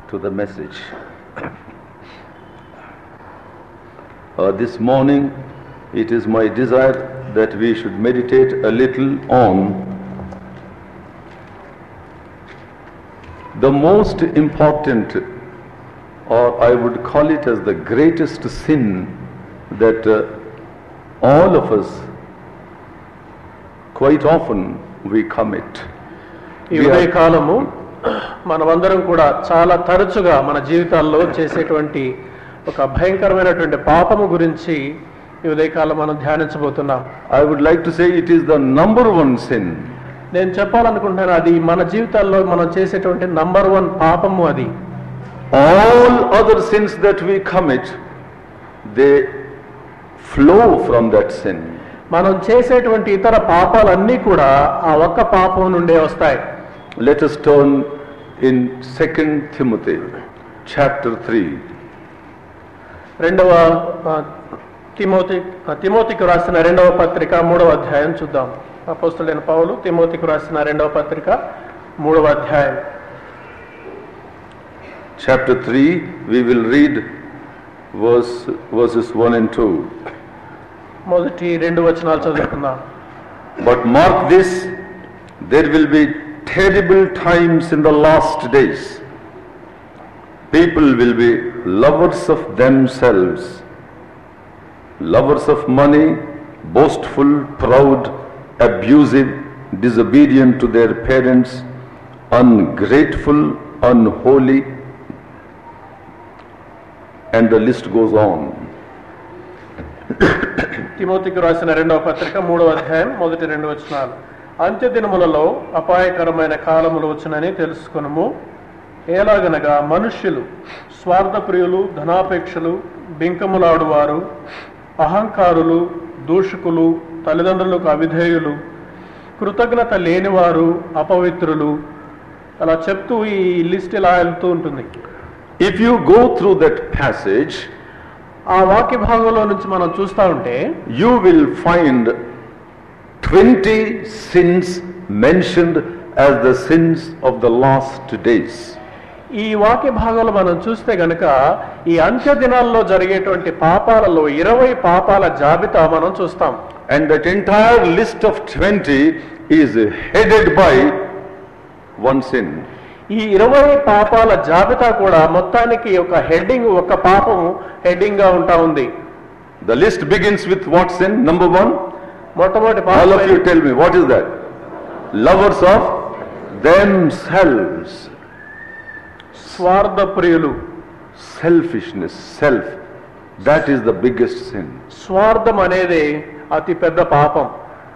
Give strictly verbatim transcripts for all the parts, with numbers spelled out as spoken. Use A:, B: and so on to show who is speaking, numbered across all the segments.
A: to the message. Uh, this morning, it is my desire that we should meditate a little on the most important, or I would call it as the greatest sin that uh, all of us quite often we commit.
B: ఈ ఉదయకాలము మనమందరం కూడా చాలా తరచుగా మన జీవితాల్లో చేసేటువంటి ఒక భయంకరమైనటువంటి పాపము గురించి ఈ ఉదయకాలం మనం ధ్యానించబోతున్నాం.
A: I would like to say it is the number one sin.
B: నేను చెప్పాలనుకుంటున్నాను అది మన జీవితాల్లో మనం చేసేటువంటి నంబర్ వన్ పాపము అది.
A: All other sins that we commit, they flow from that sin.
B: మనం చేసేటువంటి ఇతర పాపాలన్నీ కూడా ఆ ఒక్క పాపం నుండే వస్తాయి.
A: Let us turn in Second Timothy chapter three.
B: రెండవ తిమోతి తిమోతికి రాసిన రెండవ పత్రిక మూడవ అధ్యాయం చూద్దాం. అపోస్తలుడైన పౌలు తిమోతికి రాసిన రెండవ పత్రిక మూడవ అధ్యాయం.
A: Chapter three, we will read verse verses one and two.
B: మొదటి రెండు వచనాలు చదువుకుందాం.
A: But mark this, there will be terrible times in the last days. People will be lovers of themselves, lovers of money, boastful, proud, abusive, disobedient to their parents, ungrateful, unholy, and the list goes on.
B: తిమోతికి రాసిన రెండవ పత్రిక మూడవ అధ్యాయం మొదటి రెండు వచనాలు. అంత్య దినములలో అపాయకరమైన కాలములు వచ్చునని తెలుసుకొనుము. ఎలాగనగా మనుష్యులు స్వార్థప్రియులు, ధనాపేక్షలు, బింకములాడువారు, అహంకారులు, దూషకులు, తల్లిదండ్రులకు అవిధేయులు, కృతజ్ఞత లేనివారు, అపవిత్రులు, అలా చెప్తూ ఈ లిస్ట్ ఇలా వెళ్తూ ఉంటుంది.
A: If you go through that passage,
B: ఆ వాక్య భాగంలో నుంచి మనం చూస్తా ఉంటే
A: you will find twenty sins mentioned as the sins of the last days.
B: ఈ వాక్య భాగంలో మనం చూస్తే గనక ఈ అంత్య దినాల్లో జరిగేటువంటి పాపాలలో ఇరవై పాపాల జాబితా మనం చూస్తాం.
A: And that entire list of twenty is headed by one sin.
B: ఈ ఇరవై పాపాల జాబితా కూడా మొత్తానికి ఒక హెడ్డింగ్, ఒక పాపం హెడ్డింగ్ గా ఉంటా ఉంది.
A: The list begins with what sin? Number one.
B: మొట్టమొదటి
A: All of you
B: పాపం
A: tell me, what is that? Lovers of themselves.
B: స్వార్థ ప్రియులు.
A: Selfishness, self. That is the biggest sin.
B: స్వార్థం అనేది అతి పెద్ద పాపం.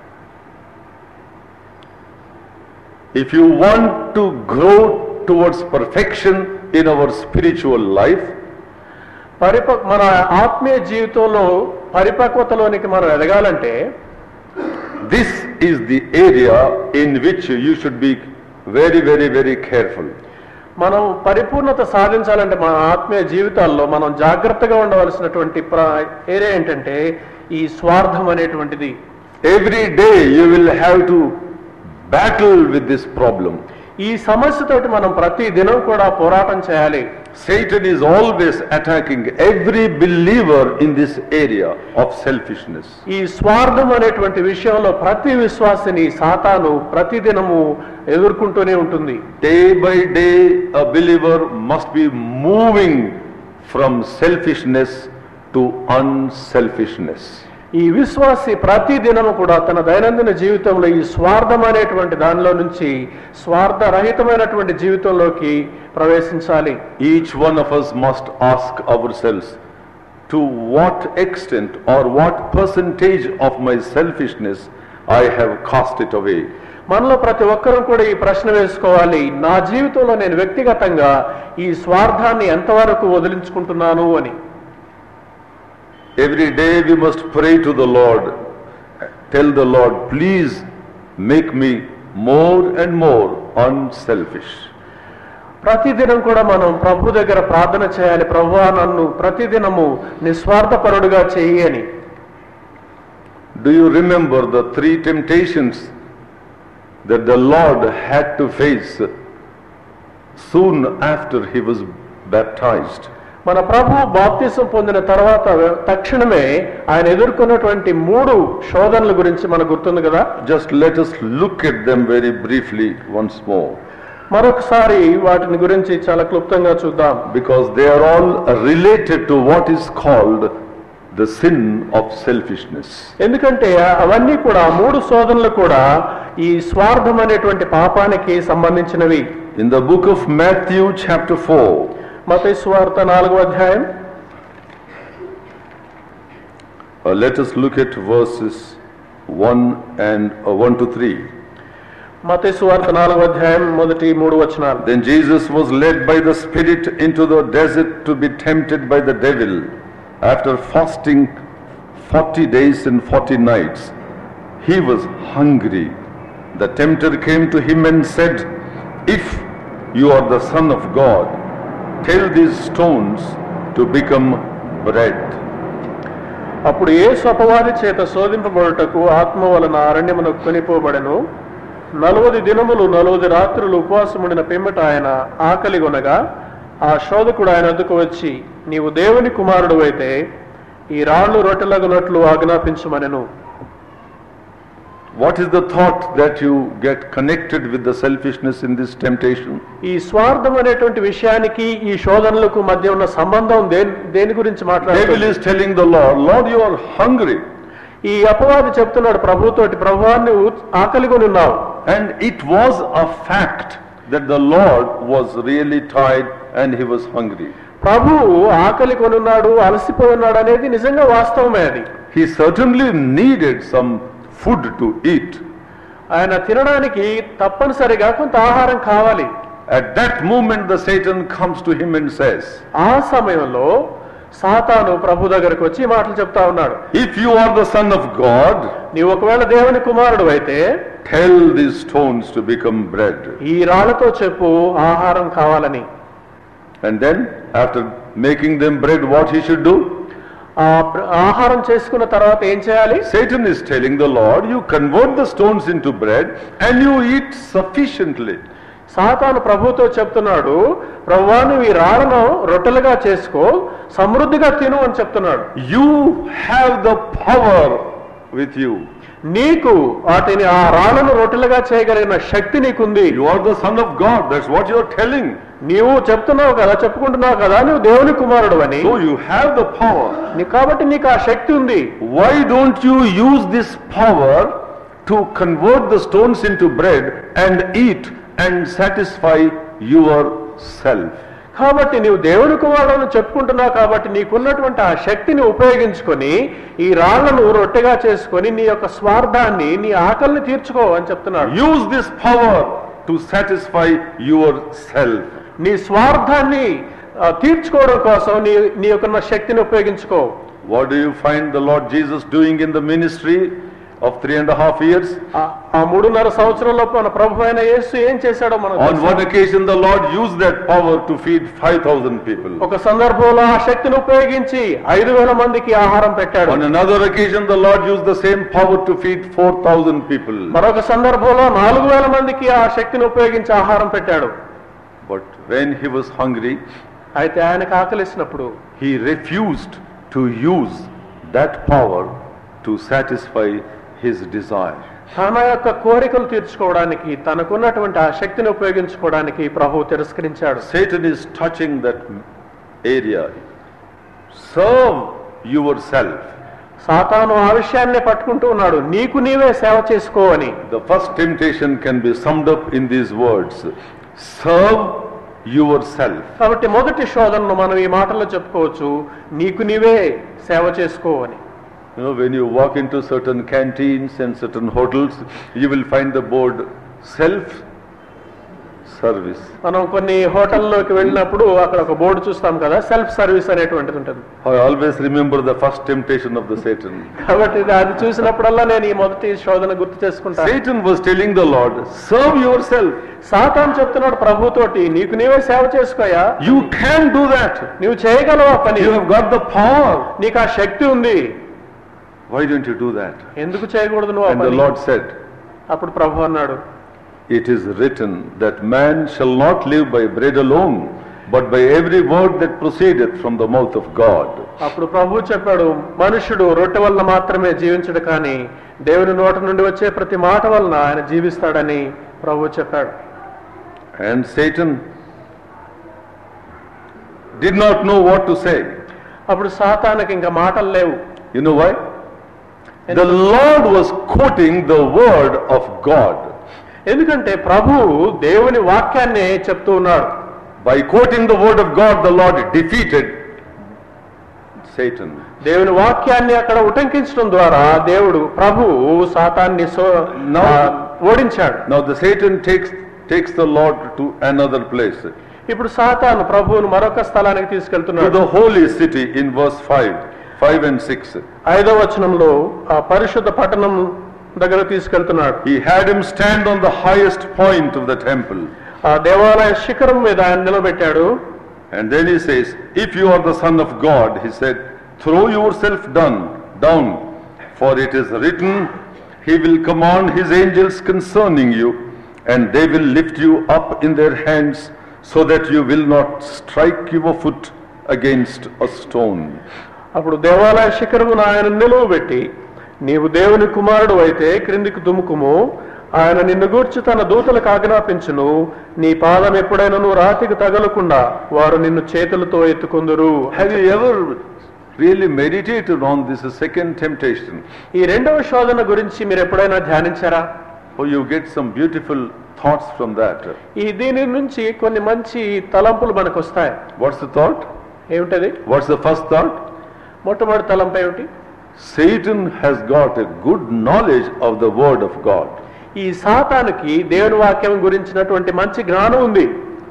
A: If you want to grow towards perfection in our spiritual life,
B: పరిప మన ఆత్మీయ జీవితంలో పరిపక్వతలోనికి మనం ఎదగాలంటే
A: this is the area in which you should be very, very, very careful.
B: మనం పరిపూర్ణత సాధించాలంటే మన ఆత్మీయ జీవితాల్లో మనం జాగ్రత్తగా ఉండవలసినటువంటి ఏరియా ఏంటంటే ఈ స్వార్థం అనేటువంటిది.
A: Every day you will have to battle with this problem.
B: ఈ సమస్యతోటి మనం ప్రతి దినం కూడా పోరాటం చేయాలి.
A: Satan is always attacking every believer in this area of selfishness.
B: ఈ స్వార్థం అనేటువంటి విషయంలో ప్రతి విశ్వాసిని సాతాను ప్రతి దినము ఎదుర్కొంటూనే ఉంటుంది.
A: Day by day a believer must be moving from selfishness to unselfishness.
B: ఈ విశ్వాసి ప్రతి దినము కూడా తన దైనందిన జీవితంలో ఈ స్వార్థం అనేటువంటి దానిలో నుంచి స్వార్థరహితమైనటువంటి జీవితంలోకి ప్రవేశించాలి.
A: Each one of us must ask ourselves, to what extent or what percentage of my selfishness I have cast it away.
B: మనలో ప్రతి ఒక్కరూ కూడా ఈ ప్రశ్న వేసుకోవాలి, నా జీవితంలో నేను వ్యక్తిగతంగా ఈ స్వార్థాన్ని ఎంతవరకు వదిలించుకుంటున్నాను అని.
A: Every day we must pray to the Lord, tell the Lord, please make me more and more unselfish.
B: ప్రతిదినం కూడా మనం ప్రభు దగ్గర ప్రార్థన చేయాలి, ప్రభువా నన్ను ప్రతిదినము నిస్వార్థపరుడుగా చేయి అని.
A: Do you remember the three temptations that the Lord had to face soon after he was baptized.
B: మన ప్రభు బాప్తిసం పొందిన తర్వాత తక్షణమే ఆయన ఎదుర్కొన్నటువంటి మూడు శోధనల గురించి మనకు గుర్తుంది కదా.
A: Just let us look at them very briefly once more.
B: మరొకసారి వాటిని గురించి చాలా క్లుప్తంగా చూద్దాం.
A: Because they are all related to what is called the sin of selfishness.
B: ఎందుకంటే అవన్నీ కూడా మూడు శోధనలు కూడా ఈ స్వార్థం అనేటువంటి పాపానికి సంబంధించినవి.
A: In the book of Matthew chapter four,
B: మత్తయి సువార్త నాలుగవ అధ్యాయం,
A: uh, let us look at verses one and uh, one to three.
B: మత్తయి సువార్త నాలుగవ అధ్యాయం మొదటి మూడు వచనాలు.
A: Then Jesus was led by the Spirit into the desert to be tempted by the devil. After fasting forty days and forty nights, he was hungry. The tempter came to him and said, "If you are the Son of God, tell these stones to become bread."
B: అప్పుడు యేసు అపవాది చేత శోధింపబడుటకు ఆత్మ వలన అరణ్యమునకు కొనిపోబడెను. నలువది దినములు నలువది రాత్రులు ఉపవాసముండిన పిమ్మట ఆయన ఆకలిగొనగా ఆ శోధకుడు ఆయన వద్దకు వచ్చి, నీవు దేవుని కుమారుడు అయితే ఈ రాళ్లు రొట్టెలగునట్లు ఆజ్ఞాపించుమనెను.
A: What is the thought that you get connected with the selfishness in this temptation?
B: ఈ స్వార్థం అనేటువంటి విషయానికి ఈ శోధనలకు మధ్య ఉన్న సంబంధం దేని దేని గురించి
A: Devil
B: మాట్లాడుతుంది?
A: is telling the Lord, Lord, you are hungry.
B: ఈ అపవాది చెప్తున్నాడు ప్రభుతోటి, ప్రభువా నువ్వు ఆకలిగొని ఉన్నావు.
A: And it was a fact that the Lord was really tired and he was hungry.
B: ప్రభువు ఆకలి కొనున్నాడు, అలసిపోయి ఉన్నాడు అనేది నిజంగా వాస్తవమే. అది
A: He certainly needed some food to eat.
B: ఆయన తినడానికి తప్పనిసరిగా కొంత ఆహారం కావాలి.
A: At that moment the Satan comes to him and says,
B: ఆ సమయంలో సాతాను ప్రభు దగ్గరకు వచ్చి మాటలు చెప్తా ఉన్నాడు.
A: if you are the Son of God,
B: నీవు ఒకవేళ దేవుని కుమారుడు అయితే
A: tell these stones to become bread.
B: ఈ రాళ్లతో చెప్పు ఆహారం కావాలని.
A: And then after making them bread, what he should do?
B: ఆ ఆహారం చేసుకున్న తర్వాత ఏం చేయాలి?
A: Satan is telling the Lord, you convert the stones into bread and you eat sufficiently.
B: సాతాను ప్రభుతో చెప్తున్నాడు, ప్రభువా నువ్వు ఈ రాళ్లను రొట్టెలుగా చేసుకో, సమృద్ధిగా తిను అని చెప్తున్నాడు.
A: You have the power with you.
B: నీకు వాటిని ఆ రాళ్లను రొట్టెలుగా చేయగలిగిన శక్తి నీకుంది.
A: You are the Son of God. That's what you are telling.
B: నీవు చెప్తున్నావు కదా, చెప్పుకుంటున్నావు కదా నువ్వు దేవుని కుమారుడు అని.
A: So you have the power.
B: కాబట్టి నీకు ఆ శక్తి ఉంది.
A: Why don't you use this power to convert the stones into bread and eat and satisfy yourself?
B: కాబట్టి నీవు దేవుని కుమారుడు చెప్పుకుంటున్నావు కాబట్టి నీకున్నటువంటి ఆ శక్తిని ఉపయోగించుకొని ఈ రాళ్లను రొట్టెగా చేసుకొని నీ యొక్క స్వార్థాన్ని, నీ ఆకలిని తీర్చుకో అని చెప్తున్నాడు.
A: Use this power to satisfy yourself.
B: నీ స్వార్థాన్ని తీర్చుకోవడం కోసం నీ నీ యొక్క శక్తిని ఉపయోగించుకో.
A: What do you find the Lord Jesus doing in the ministry of three and a half years?
B: ఆ మూడున్నర సంవత్సరంలో మన ప్రభు అయిన యేసు ఏం చేశాడో మనం
A: On one occasion the Lord used that power to feed five thousand people.
B: ఒక సందర్భంలో ఆ శక్తిని ఉపయోగించి ఐదు వేల మందికి ఆహారం పెట్టాడు.
A: On another occasion the Lord used the same power to feed four thousand people.
B: మరొక సందర్భంలో నాలుగు వేల మందికి ఆ శక్తిని ఉపయోగించి ఆహారం పెట్టాడు.
A: But when he was hungry,
B: అయితే ఆయనకు ఆకలిసినప్పుడు
A: he refused to use that power to satisfy his desire.
B: తన యొక్క కోరికలు తీర్చుకోవడానికి, తనకున్నటువంటి ఆ శక్తిని ఉపయోగించుకోవడానికి ప్రభువు తిరస్కరించాడు.
A: Satan is touching that area. Serve yourself.
B: సాతాను ఆ విషయాన్నే పట్టుకుంటూ ఉన్నాడు, నీకు నీవే సేవ చేసుకో అని.
A: The first temptation can be summed up in these words. Serve yourself.
B: కాబట్టి మొదటి శోధనను మనం ఈ మాటల్లో చెప్పుకోవచ్చు, నీకు నీవే సేవ చేసుకో అని.
A: You know, when you walk into certain canteens and certain hotels, you will find the board self service.
B: మనం కొన్ని హోటల్లోకి వెళ్ళినప్పుడు అక్కడ ఒక బోర్డు చూస్తాం కదా, సెల్ఫ్ సర్వీస్ అనేటువంటిది ఉంటుంది.
A: I always remember the first temptation of the Satan.
B: కాబట్టి అది చూసినప్పుడల్లా నేను ఈ మొదటి శోధన గుర్తు చేసుకుంటాను.
A: Satan was telling the Lord, serve yourself.
B: సాతాను చెప్తున్నాడు ప్రభుతోటి, నీకు నీవే సేవ చేసుకోయా.
A: You can do that.
B: నువ్వు చేయగలవు ఆ పని.
A: You have got the power.
B: నీకు ఆ శక్తి ఉంది.
A: Why don't you do that?
B: ఎందుకు చేయకూడదు నువ్వు ఆ
A: And the
B: పని?
A: Lord said,
B: అప్పుడు ప్రభు అన్నాడు,
A: it is written that man shall not live by bread alone, but by every word that proceedeth from the mouth of God.
B: అప్పుడు ప్రభువు చెప్పాడు, మనుషుడు రొట్టె వలన మాత్రమే జీవించడు కానీ దేవుని నోట నుండి వచ్చే ప్రతి మాట వలన ఆయన జీవిస్తాడని ప్రభువు చెప్పాడు.
A: And Satan did not know what to say.
B: అప్పుడు సాతానుకి ఇంకా మాటలు లేవు.
A: You know why? The Lord was quoting the word of God.
B: ఎందుకంటే ప్రభువు దేవుని వాక్యాన్ని చెప్తూ ఉన్నాడు.
A: By quoting the word of God, the Lord defeated Satan.
B: దేవుని వాక్యాన్ని అక్కడ ఉటంకించడం ద్వారా దేవుడు ప్రభువు సాతాన్ని ఓడించాడు.
A: Now the Satan takes takes the Lord to another place.
B: ఇప్పుడు సాతాను ప్రభువును మరొక స్థలానికి తీసుకెళ్తున్నాడు.
A: To the holy city in verse five, five and six.
B: ఐదవ వచనంలో ఆ పరిశుద్ధ పట్టణం దగ్గర తీసుకెళ్తున్నాడు.
A: He had him stand on the highest point of the temple.
B: ఆ దేవాలయ శిఖరం మీద ఆయన నిలబెట్టాడు.
A: And then he says, if you are the Son of God, he said, throw yourself down, down, for it is written, he will command his angels concerning you, and they will lift you up in their hands, so that you will not strike your foot against a stone.
B: అప్పుడు దేవాలయ శిఖరమును ఆయన నిలువబెట్టి, నీవు దేవుని కుమారుడు అయితే క్రిందికి దుముకుము, ఆయన నిన్ను గూర్చి తన దూతలకు ఆజ్ఞాపించును, నీ పాదం ఎప్పుడైనా రాతికి తగలకుండా వారు నిన్ను చేతులతో ఎత్తుకొందురు.
A: Have you ever really meditated on this second temptation?
B: ఈ రెండవ శోధన గురించి మీరు ఎప్పుడైనా ధ్యానించారా?
A: Oh, you get some beautiful thoughts from that.
B: ఈ దీని నుంచి కొన్ని మంచి తలంపులు మనకు వస్తాయి.
A: What's the thought?
B: ఏమిటది?
A: What's the first thought?
B: మొట్టమొదటి తలంపు ఏమిటి?
A: Satan has got a good knowledge of the word of God.
B: ఈ సాతానుకి దేవుని వాక్యం గురించినటువంటి మంచి జ్ఞానం ఉంది.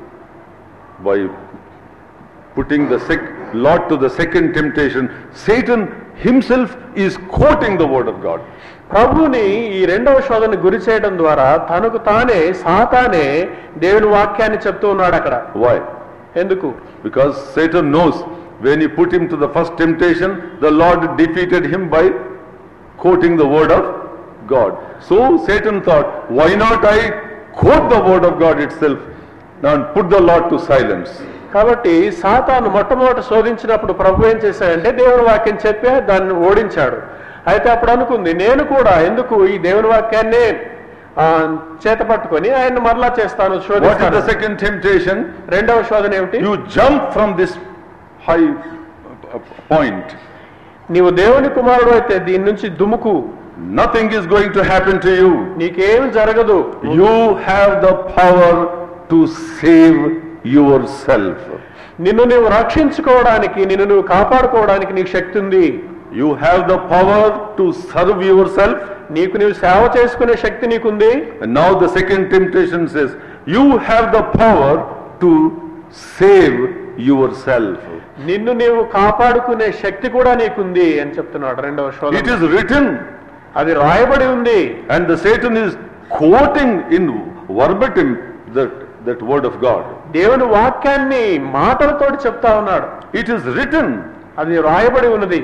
A: By putting the sec Lord to the second temptation, Satan himself is quoting the word of God.
B: ప్రభుని ఈ రెండవ శోధన గురి చేయడం ద్వారా తనకు తానే సాతానే దేవుని వాక్యాన్ని చెప్తూ ఉన్నాడు అక్కడ.
A: Why?
B: ఎందుకు?
A: Because Satan knows when he put him to the first temptation, the Lord defeated him by quoting the word of God. So Satan thought, why not I quote the word of God itself and put the Lord to silence?
B: కాబట్టి సాతాను మొట్టమొదటి శోధించినప్పుడు ప్రభు ఏం చేశాడంటే దేవుని వాక్యం చెప్పి దాన్ని ఓడించాడు. అయితే అప్పుడు అనుకుంది, నేను కూడా ఎందుకు ఈ దేవుని వాక్యాన్ని చేత పట్టుకొని ఆయన మరలా చేస్తాను, శోధిస్తాను.
A: What is the second temptation?
B: రెండవ శోధన ఏమిటి?
A: You jump from this high point.
B: నీవు దేవుని కుమారుడు అయితే దీని నుంచి దుముకు.
A: Nothing is going to happen to you.
B: నీకేం జరగదు.
A: You have the power to save yourself.
B: నిన్ను నీవు రక్షించుకోవడానికి, నిన్ను నువ్వు కాపాడుకోవడానికి నీకు శక్తి ఉంది.
A: You have the power to serve yourself.
B: నీకు నీవు సేవ చేసుకునే శక్తి నీకుంది.
A: And now the second temptation says, you have the power to save yourself.
B: నిన్ను నీవు కాపాడుకునే శక్తి కూడా నీకుంది అని చెప్తున్నాడు రెండవ శోధన.
A: It is written.
B: అది రాయబడి ఉంది.
A: And the Satan is quoting in verbatim that that word of God.
B: దేవుని వాక్యాన్ని మాటలతోటి చెప్తా ఉన్నాడు.
A: It is written.
B: అది రాయబడి ఉన్నది.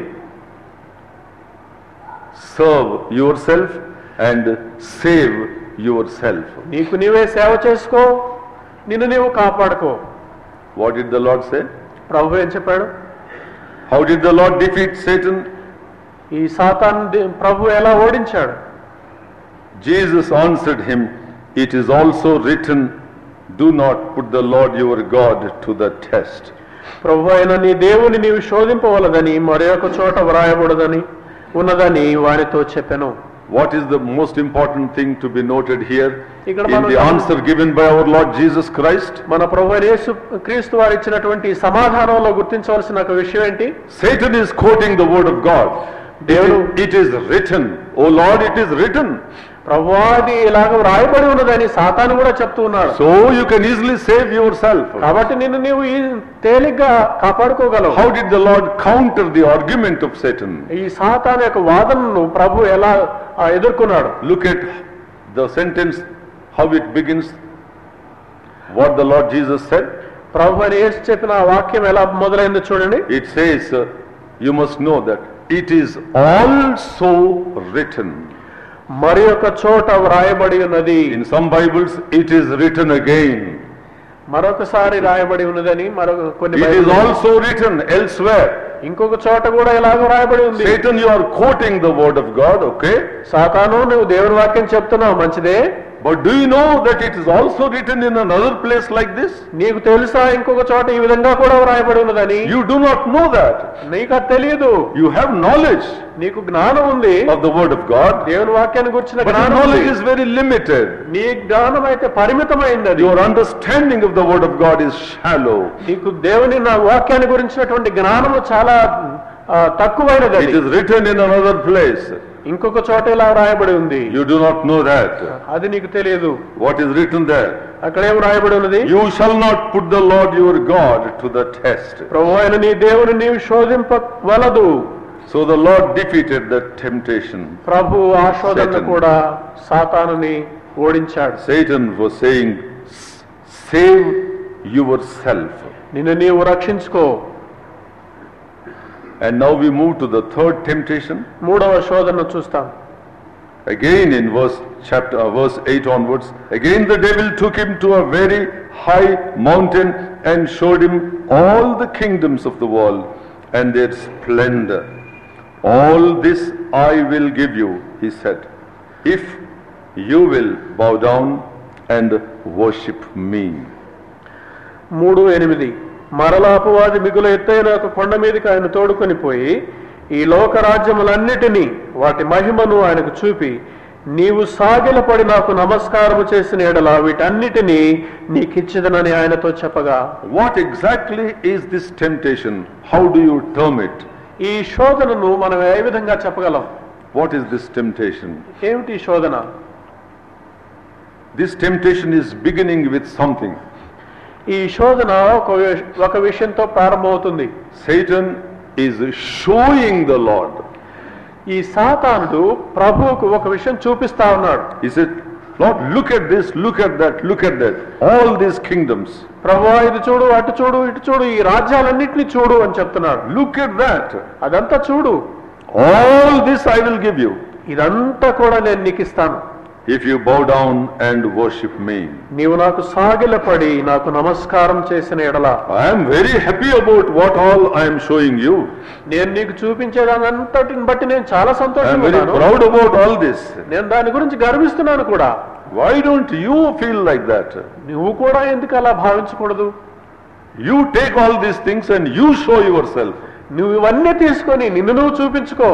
A: Serve yourself and save yourself.
B: నీకు నీవే సేవ చేసుకో, నిన్ను నీవు కాపాడుకో.
A: What did the Lord say?
B: ప్రభు ఏం చెప్పాడు?
A: How did the Lord defeat Satan?
B: ఈ సాతాను ప్రభు ఎలా ఓడించాడు?
A: Jesus answered him, it is also written, do not put the Lord your God to the test.
B: ప్రభు అయిన నీ దేవుని నీవు శోధింపవలదని మరొక చోట వ్రాయబడదని ఉన్నదని వారితో చెప్పెను.
A: What is the most important thing to be noted here
B: in
A: the answer given by our Lord Jesus Christ?
B: మన ప్రభువైన యేసు క్రీస్తు వారు ఇచ్చినటువంటి సమాధానంలో గుర్తించవలసిన ఒక విషయం ఏంటి?
A: Satan is quoting the word of God. దేవుడు, it is written, oh Lord, it is written.
B: ప్రభువాది ఇలాగ రాయబడి ఉన్నదని సాతాను కూడా చెప్తూ ఉన్నాడు.
A: So you can easily save yourself.
B: కాబట్టి నిన్ను నీవు తేలిగ్గా కాపాడుకోగలవు.
A: How did the Lord counter the argument of Satan?
B: ఈ సాతాను యొక్క వాదనను ప్రభు ఎలా ఎదుర్కొన్నాడు?
A: Look at the sentence, how it begins, what the Lord Jesus said.
B: ప్రభు అని యేసు చెప్పిన వాక్యం ఎలా మొదలైందో చూడండి.
A: It says, uh, you must know that it is also written.
B: మరి ఒక చోట వ్రాయబడి ఉన్నది.
A: In some Bibles it is written again.
B: మరొకసారి రాయబడి ఉన్నదని మరొక కొన్ని
A: It is also written elsewhere.
B: ఇంకొక చోట కూడా ఇలాగ రాయబడి ఉంది.
A: Satan, you are quoting the word of God, okay?
B: సాతాను, నువ్వు దేవుని వాక్యం చెప్తున్నావు, మంచిదే.
A: But do you know that it is also written in another place like this?
B: నీకు తెలుసా ఇంకొక చోట ఈ విధంగా కూడా రాయబడి ఉన్నదని?
A: You do not know that.
B: నీకు అది తెలియదు.
A: You have knowledge
B: నీకు జ్ఞానం ఉంది
A: of the word of God.
B: దేవుని వాక్యాన్ని గురించిన
A: But your
B: జ్ఞానం
A: knowledge is very limited.
B: నీ జ్ఞానం అయితే పరిమితమైంది.
A: Your understanding of the word of God is shallow.
B: నీకు దేవుని నా వాక్యాన్ని గురించినటువంటి జ్ఞానము చాలా తక్కువైనది.
A: It is written in another place.
B: ఇంకొక చోట ఇలా రాయబడి ఉంది.
A: You do not know that.
B: అది నీకు తెలియదు.
A: What is written there?
B: అక్కడ ఏం రాయబడి ఉన్నది?
A: You shall not put the Lord your God to the test.
B: ప్రభువైన నీ దేవుని నీవు శోధింపవలదు.
A: So the Lord defeated the temptation.
B: ప్రభు ఆ శోధనను కూడా సాతానుని ఓడించాడు.
A: Satan was saying, save yourself.
B: నిన్ను నీవు రక్షించుకో.
A: And now we move to the third temptation.
B: మూడవ శోధనను చూస్తాం.
A: Again in verse chapter uh, verse eight onwards, again the devil took him to a very high mountain and showed him all the kingdoms of the world and their splendor. All this I will give you, he said, if you will bow down and worship me.
B: మూడు ఎనిమిది మరలా అపవాది మిగులు ఎత్తైన ఒక కొండ మీదకి ఆయన తోడుకొని పోయి ఈ లోక రాజ్యములన్నిటినీ వాటి మహిమను ఆయనకు చూపి నీవు సాగిలపడి నాకు నమస్కారము చేసిన ఎడల వీటన్నిటినీ నీకిచ్చిదనని ఆయనతో చెప్పగా.
A: What exactly is this temptation? How do you term it?
B: ఈ శోధనను మనం ఏ విధంగా చెప్పగలం?
A: What is this temptation?
B: ఏమిటి శోధన?
A: This temptation is beginning with something.
B: ఈ శోధన ఒక విషయంతో ప్రారంభమవుతుంది.
A: Satan is showing the Lord.
B: ఈ సాతానుడు ప్రభువుకు ఒక విషయం చూపిస్తా ఉన్నాడు.
A: He said, Lord, look at this, look at that, look at that, all these kingdoms.
B: ప్రభువా ఇది చూడు, అటు చూడు, ఇటు చూడు, ఈ రాజ్యాలన్నింటినీ చూడు అని చెప్తున్నాడు.
A: Look at that.
B: అదంతా చూడు.
A: All this I will give you.
B: ఇదంతా కూడా నేను నీకు ఇస్తాను.
A: If you bow down and worship me.
B: నీవు నాకు సాగిలపడి నాకు నమస్కారం చేసిన ఎడల.
A: I am very happy about what all I am showing you.
B: నేను నీకు చూపించేదానంతటిని బట్టి నేను చాలా సంతోషంగా ఉన్నాను.
A: I am very proud about all this.
B: నేను దాని గురించి గర్విస్తున్నాను కూడా.
A: Why don't you feel like that?
B: నువ్వు కూడా ఎందుకు అలా భావించకూడదు?
A: You take all these things and you show yourself.
B: నువ్వు ఇవన్నీ తీసుకొని నిన్ను నువ్వు చూపించుకో.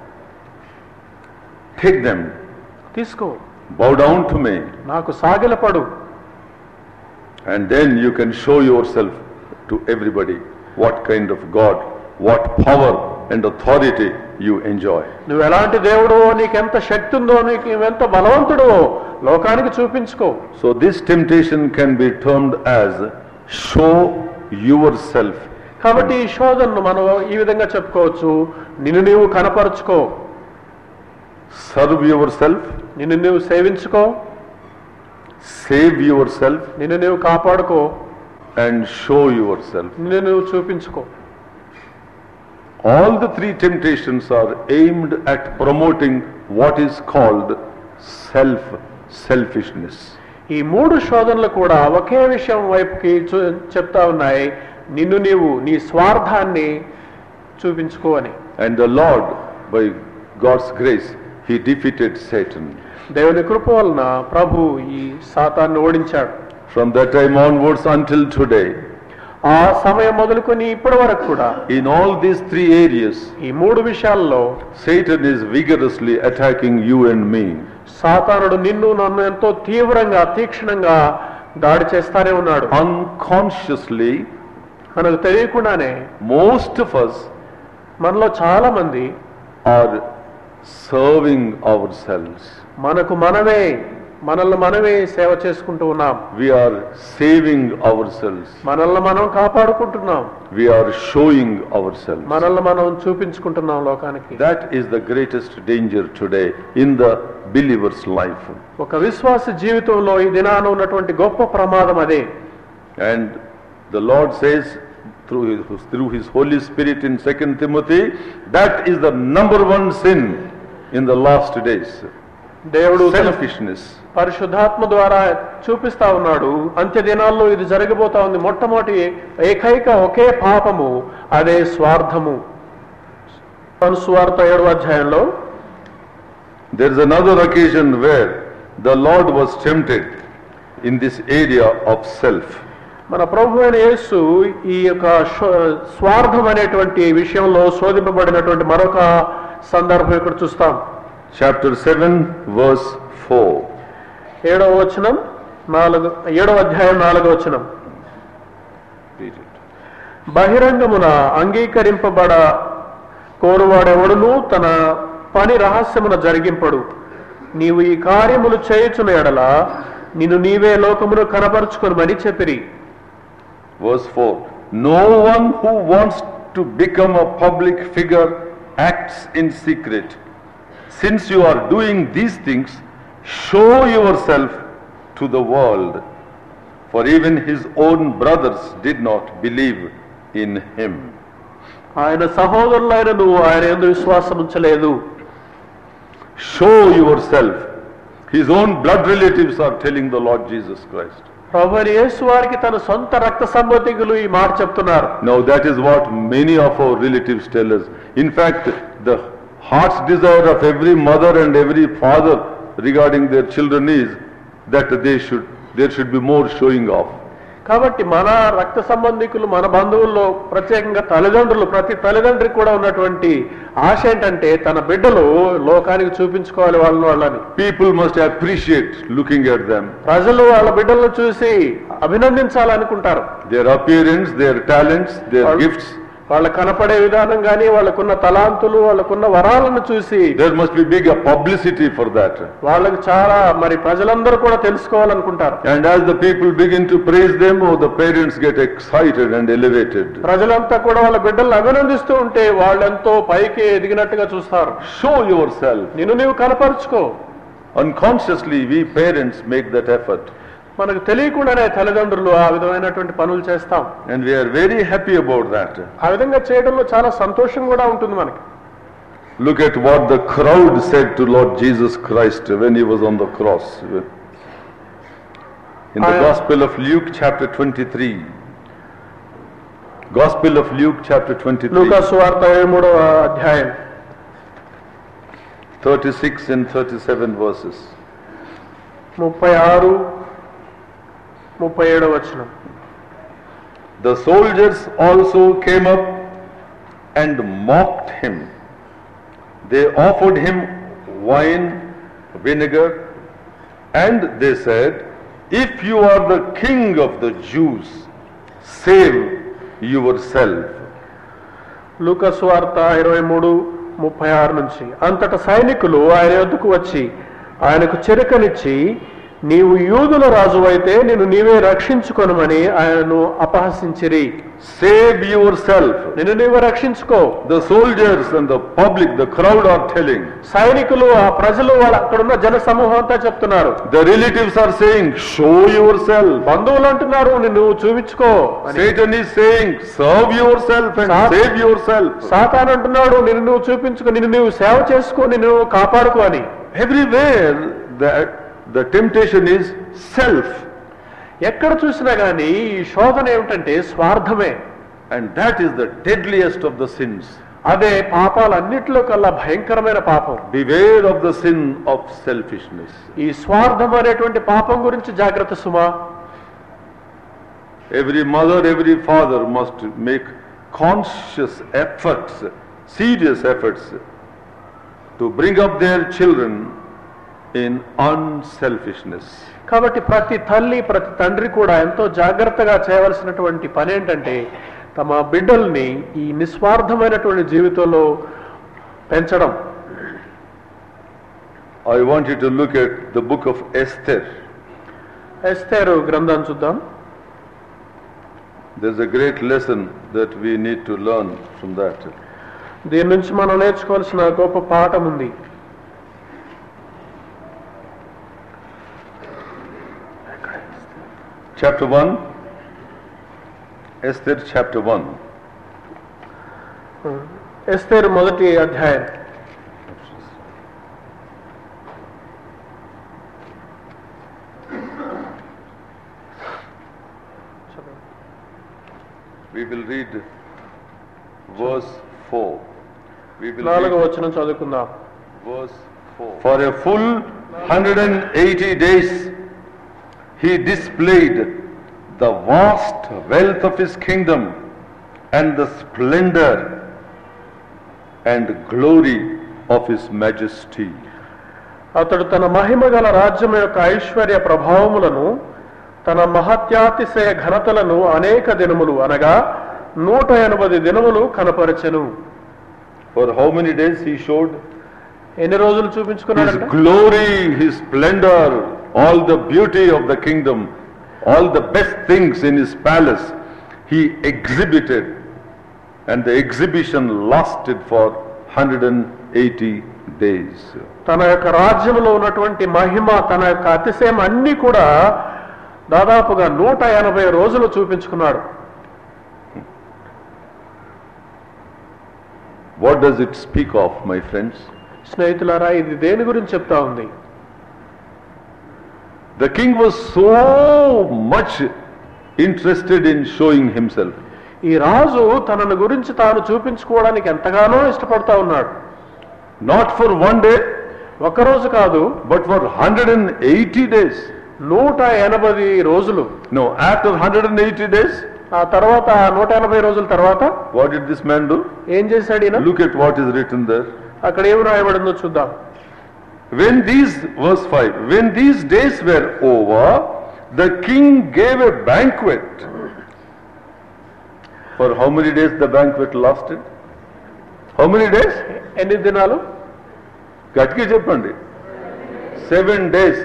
A: Take them.
B: తీసుకో.
A: Bow down to me.
B: నాకు సాగిలపడు.
A: And then you can show yourself to everybody what kind of God, what power and authority you enjoy.
B: నువ్వు ఎలాంటి దేవుడో, నీకెంత శక్తి ఉందో, నీకు ఎంత బలవంతుడో లోకానికి చూపించుకో.
A: So this temptation can be termed as show yourself.
B: కాబట్టి ఈ శోధనను మనం ఈ విధంగా చెప్పుకోవచ్చు, నిన్ను నీవు కనపరుచుకో.
A: Serve yourself.
B: నిన్ను నీవు సేవించుకో.
A: Save yourself.
B: నిన్ను నీవు కాపాడుకో.
A: And show yourself.
B: నిన్ను నువ్వు చూపించుకో.
A: All the three temptations are aimed at promoting what is called self selfishness.
B: ఈ మూడు శోధనలు కూడా ఒకే విషయం వైపుకి చెప్తా ఉన్నాయి, నిన్ను నీవు నీ స్వార్థాన్ని చూపించుకో అని.
A: And the Lord, by God's grace, he defeated Satan.
B: దేవుని కృప వలన ప్రభు ఈ సాతాన్ని ఓడించాడు.
A: From that time onwards until today,
B: ఆ సమయం మొదలుకొని ఇప్పటి వరకు కూడా
A: in all these three areas,
B: ఈ మూడు విషయాల్లో
A: Satan is vigorously attacking you and me.
B: సాతానుడు నిన్ను నన్ను ఎంతో తీవ్రంగా తీక్షణంగా దాడి చేస్తానే ఉన్నాడు.
A: Unconsciously,
B: మనకు తెలియకుండానే
A: most of us
B: మనలో చాలా మంది
A: are serving ourselves.
B: మనకు మనమే మనల్ని మనమే సేవ చేసుకుంటూ ఉన్నాం.
A: We are saving ourselves.
B: మనల్ని మనం కాపాడుకుంటున్నాం.
A: We are showing ourselves.
B: మనల్ని మనం చూపించుకుంటున్నాం లోకానికి.
A: That is the greatest danger today in the believer's life.
B: ఒక విశ్వాస జీవితంలో ఈ దినాన ఉన్నటువంటి గొప్ప ప్రమాదం అదే.
A: And the Lord says through his, through his Holy Spirit in Second Timothy, that is the number one sin in the last days.
B: దేవుడు
A: selfishness.
B: పరిశుద్ధాత్మ ద్వారా చూపిస్తా ఉన్నాడు, అంత్య దినాల్లో ఇది జరగబోతా ఉంది. మొట్టమొదటి ఏకైక ఒకే పాపము, అదే స్వార్థము. సువార్త ఏడవ అధ్యాయంలో
A: There is another occasion where the Lord was tempted in this area of self.
B: మన ప్రభు అయిన యేసు ఈ యొక్క స్వార్థం అనేటువంటి విషయంలో శోధింపబడినటువంటి మరొక సందర్భం ఇక్కడ చూస్తాం.
A: Chapter seven verse four.
B: ఏడవ వచనం నాలుగు ఏడవ అధ్యాయం నాలుగవ వచనం. బహిరంగమున అంగీకరింపబడ కోరువాడెవడును తన పని రహస్యమున జరిగింపడు. నీవు ఈ కార్యములు చేయుచున్న ఎడల నిన్ను నీవే లోకమును కనపరుచుకొనుమని చెప్పిరి.
A: Verse four. No one who wants to become a public figure acts in secret. Since you are doing these things, show yourself to the world. For even his own brothers did not believe in him.
B: ఆయన సహోదరులైన నువ్వు ఆయన యందు విశ్వాసం ఉంచలేదు.
A: Show yourself. His own blood relatives are telling the Lord Jesus Christ.
B: ప్రభువైన యేసు వారికి తన సొంత రక్త సంబంధికులు ఈ మాట చెప్తున్నారు.
A: Now that is what many of our relatives tell us. In fact, the heart's desire of every mother and every father regarding their children is that they should there should be more showing off.
B: కాబట్టి మన రక్త సంబంధికులు, మన బంధువుల్లో ప్రత్యేకంగా తల్లిదండ్రులు, ప్రతి తల్లిదండ్రికి కూడా ఉన్నటువంటి ఆశ ఏంటంటే తన బిడ్డలు లోకానికి చూపించుకోవాలి వాళ్ళని వాళ్ళని.
A: People must appreciate looking at them.
B: ప్రజలు వాళ్ళ బిడ్డలను చూసి అభినందించాలనుకుంటారు.
A: Their appearance, their talents, their gifts.
B: వాళ్ళ కనపడే విధానం గాని, వాళ్ళకున్న తలాంతులు, వాళ్ళకున్న వరాలను చూసి
A: there must be big publicity for that.
B: వాళ్ళకి చాలా మరి ప్రజలందరూ కూడా తెలుసుకోవాలనుకుంటారు.
A: And as the people begin to praise them, oh, the parents get excited and elevated.
B: ప్రజలంతా కూడా వాళ్ళ బిడ్డలను అభినందిస్తూ ఉంటే వాళ్ళెంతో పైకి ఎదిగినట్టుగా చూస్తారు.
A: Show yourself.
B: నిన్ను నీవు కనపరుచుకో.
A: Unconsciously we parents make that effort.
B: మనకు తెలియకుండానే తల్లిదండ్రులు ఆ విధమైనటువంటి పనులు చేస్తాం.
A: And we are very happy about that.
B: ఆ విధంగా చేయడంలో చాలా సంతోషం కూడా ఉంటుంది మనకి.
A: Look at what the crowd said to Lord Jesus Christ when he was on the cross. In the Gospel of Luke chapter twenty-three. Gospel of Luke chapter twenty-three.
B: లూకా సువార్త ఇరవై మూడవ అధ్యాయం
A: thirty-six and thirty-seven verses.
B: ముప్పై ఆరు ముప్పై ఏడవ వచనం.
A: The soldiers also came up and mocked him. They offered him wine, vinegar, and they said, "If you are the king of the Jews, save yourself."
B: లూకా సువార్త ఇరవై మూడు ముప్పై ఆరు నుంచి. అంతట సైనికులు ఆయన యొద్దకు వచ్చి ఆయనకు చెరకనిచ్చి, నీవు యూదుల రాజు అయితే నిన్ను నీవే రక్షించుకొనుమని ఆయనను అపహసించిరి.
A: Save yourself.
B: నిన్ను నీవే రక్షించుకో.
A: The soldiers and the public, the crowd are telling.
B: సైనికులు, ఆ ప్రజలు, వాళ్ళ అక్కడున్న జన సమూహం అంతా చెప్తున్నారు.
A: The relatives are saying, show yourself.
B: బంధువులు అంటున్నారు, నిన్ను చూపించుకో.
A: Satan is saying, serve yourself and save yourself.
B: సాతాను అంటున్నాడు, నిన్ను నువ్వు చూపించుకో, నిన్ను నువ్వు సేవ చేసుకో, నిన్ను నువ్వు కాపాడుకో అని.
A: Everywhere that the temptation is self.
B: ఎక్కడ చూసినా గానీ ఈ శోధన ఏమిటంటే స్వార్థమే.
A: And that is the deadliest of the sins.
B: అదే పాపాలన్నిటిలో కల్లా భయంకరమైన పాపం.
A: Beware of the sin of selfishness.
B: ఈ స్వార్థం అనేటువంటి పాపం గురించి జాగ్రత్త సుమా.
A: Every mother, every father must make conscious efforts, serious efforts to bring up their children in unselfishness.
B: కాబట్టి ప్రతి తల్లి, ప్రతి తండ్రి కూడా ఎంతో జాగ్రత్తగా చేయవలసినటువంటి పని ఏంటంటే తమ బిడ్డల్ని ఈ నిస్వార్థమైనటువంటి జీవితంలో పెంచడం.
A: I want you to look at the book of Esther.
B: ఎస్తేరు గ్రంథం చూద్దాం.
A: There's a great lesson that we need to learn from that.
B: దీని నుంచి మనం నేర్చుకోవాల్సిన గొప్ప పాఠం ఉంది.
A: Chapter one, Esther chapter one.
B: ఎస్తేరు మొదటి అధ్యాయం
A: We will read verse four. We will
B: నాలుగో
A: read
B: వచనం చదువుకుందాం.
A: verse four. For a full one hundred eighty days he displayed the vast wealth of his kingdom and the splendor and glory of his majesty.
B: అతడు తన మహిమ గల రాజ్యం యొక్క ఐశ్వర్య ప్రభావములను తన మహత్యాతిశయ ఘనతలను అనేక దినములు అనగా నూట ఎనభై దినములు కనపరచెను.
A: For how many days he showed
B: ఎన్ని రోజులు
A: his
B: చూపించుకున్నాడంటే
A: glory, his splendor, all the beauty of the kingdom, all the best things in his palace he exhibited, and the exhibition lasted for one hundred eighty days.
B: తన యొక్క రాజ్యంలో ఉన్నటువంటి మహిమ, తన యొక్క అతిశయం అన్ని కూడా దాదాపుగా నూట ఎనభై రోజులు చూపించుకున్నాడు.
A: What does it speak of, my friends?
B: స్నేహితులారా, ఇది దేని గురించి చెప్తా ఉంది?
A: The king was so much interested in showing himself.
B: ఈ రాజు తనను గురించి తాను చూపించుకోవడానికి ఎంతగానో ఇష్టపడతా ఉన్నాడు.
A: Not for one day,
B: ఒక్కరోజు కాదు,
A: but for one hundred eighty days.
B: నూట ఎనభై రోజులు.
A: No, after one hundred eighty days,
B: ఆ తర్వాత నూట ఎనభై రోజుల తర్వాత
A: what did this man do?
B: ఏం చేశాడు ఈయన?
A: Look at what is written there.
B: అక్కడ ఏమి రాయబడిందో చూద్దాం.
A: When these, verse five, when these days were over, the king gave a banquet. For how many days the banquet lasted? How many days?
B: ఎన్ని దినాలు?
A: గట్టిగా చెప్పండి. Seven days.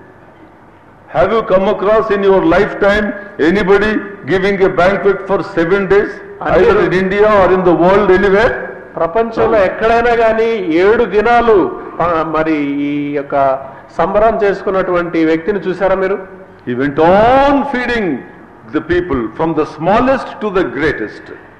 A: Have you come across in your lifetime anybody giving a banquet for seven days? Either in India or in the world anywhere?
B: ప్రపంచంలో ఎక్కడైనా కానీ ఏడు దినాలు ఆ, మరి ఈ యొక్క సంబరం చేసుకున్నటువంటి వ్యక్తిని చూసారా మీరు?
A: He went on feeding the people from the smallest to the greatest.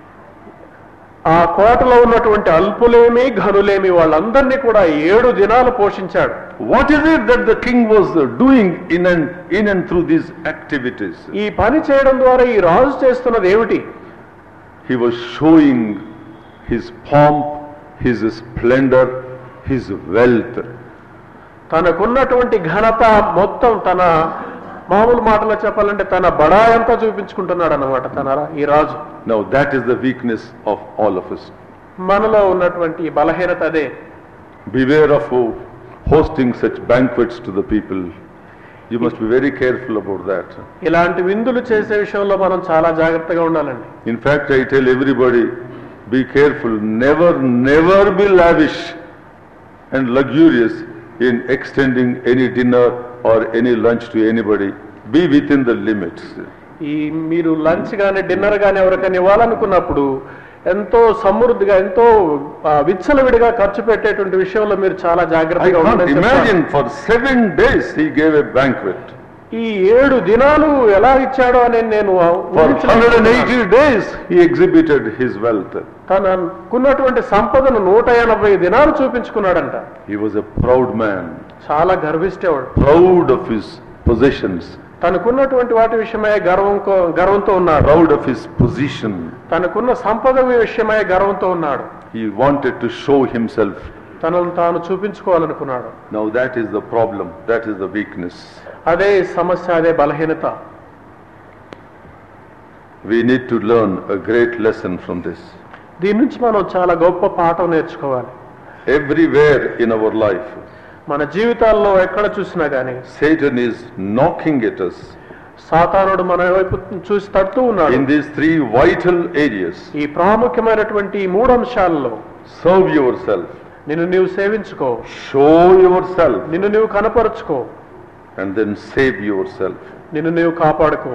B: ఆ కోటలో ఉన్నటువంటి అల్పులేమి ఘనులేమి వాళ్ళందరినీ కూడా ఏడు దినాలు పోషించాడు.
A: What is it that the king was doing in and in and through these activities?
B: ఈ పని చేయడం ద్వారా ఈ రాజు చేస్తున్నది ఏమిటి?
A: He was showing his pomp, his splendor, his wealth.
B: తనకున్నటువంటి ఘనత మొత్తం, తన మామూలు మాటలో చెప్పాలంటే తన బడాయంతా చూపించుకుంటున్నాడు అన్నమాట తన ఈ రాజు.
A: Now that is the weakness of all of us.
B: మనలో ఉన్నటువంటి బలహీనత అదే.
A: Beware of hosting such banquets to the people. You must be very careful about that.
B: ఇలాంటి విందులు చేసే విషయంలో మనం చాలా జాగ్రత్తగా ఉండాలండి.
A: In fact, I tell everybody, be careful. Never, never be lavish and luxurious in extending any dinner or any lunch to anybody. Be within the limits.
B: ఈ మీరు లంచ్ కానీ డిన్నర్ కానీ ఎవరికైనా ఇవ్వాలనుకున్నప్పుడు ఎంతో సమృద్ధిగా, ఎంతో ఆ, విచ్చలవిడిగా ఖర్చు పెట్టేటువంటి విషయంలో మీరు చాలా
A: I
B: జాగ్రత్తగా
A: can't
B: ఉండాలని చెప్తాను.
A: imagine for seven days he gave a banquet.
B: ఈ ఏడు దినాలు ఎలా ఇచ్చాడో అని నేను
A: For one hundred eighty days he exhibited his wealth.
B: తనకున్నటువంటి సంపదను నూట ఎనభై దినాలు చూపించుకున్నాడంట.
A: He was a proud man,
B: చాలా గర్విష్టేవాడు.
A: proud of his possessions,
B: తనకున్నటువంటి వాటి విషయమై గర్వం గర్వంతో ఉన్నాడు.
A: proud of his position.
B: తనకున్న సంపద విషయమై గర్వంతో ఉన్నాడు.
A: He wanted to show himself.
B: తనను తాను చూపించుకోవాలనుకున్నాడు.
A: Now that is the problem, that is the weakness.
B: అదే సమస్య, అదే బలహీనత.
A: We need to learn a great lesson from this.
B: దీని నుంచి మనం చాలా గొప్ప పాఠం నేర్చుకోవాలి.
A: Everywhere in our life,
B: మన జీవితాల్లో ఎక్కడ చూసినా గానీ
A: Satan is knocking at us
B: సాతానుడు మన వైపు చూసి తడుతూ ఉన్నాడు.
A: in these three vital areas.
B: ఈ ప్రాముఖ్యమైనటువంటి ఈ మూడు అంశాలలో
A: Serve yourself,
B: నిన్ను నీవు సేవించుకో,
A: show yourself,
B: నిన్ను నీవు కనపరుచుకో,
A: and then save yourself.
B: నిన్ను నీవు కాపాడుకో.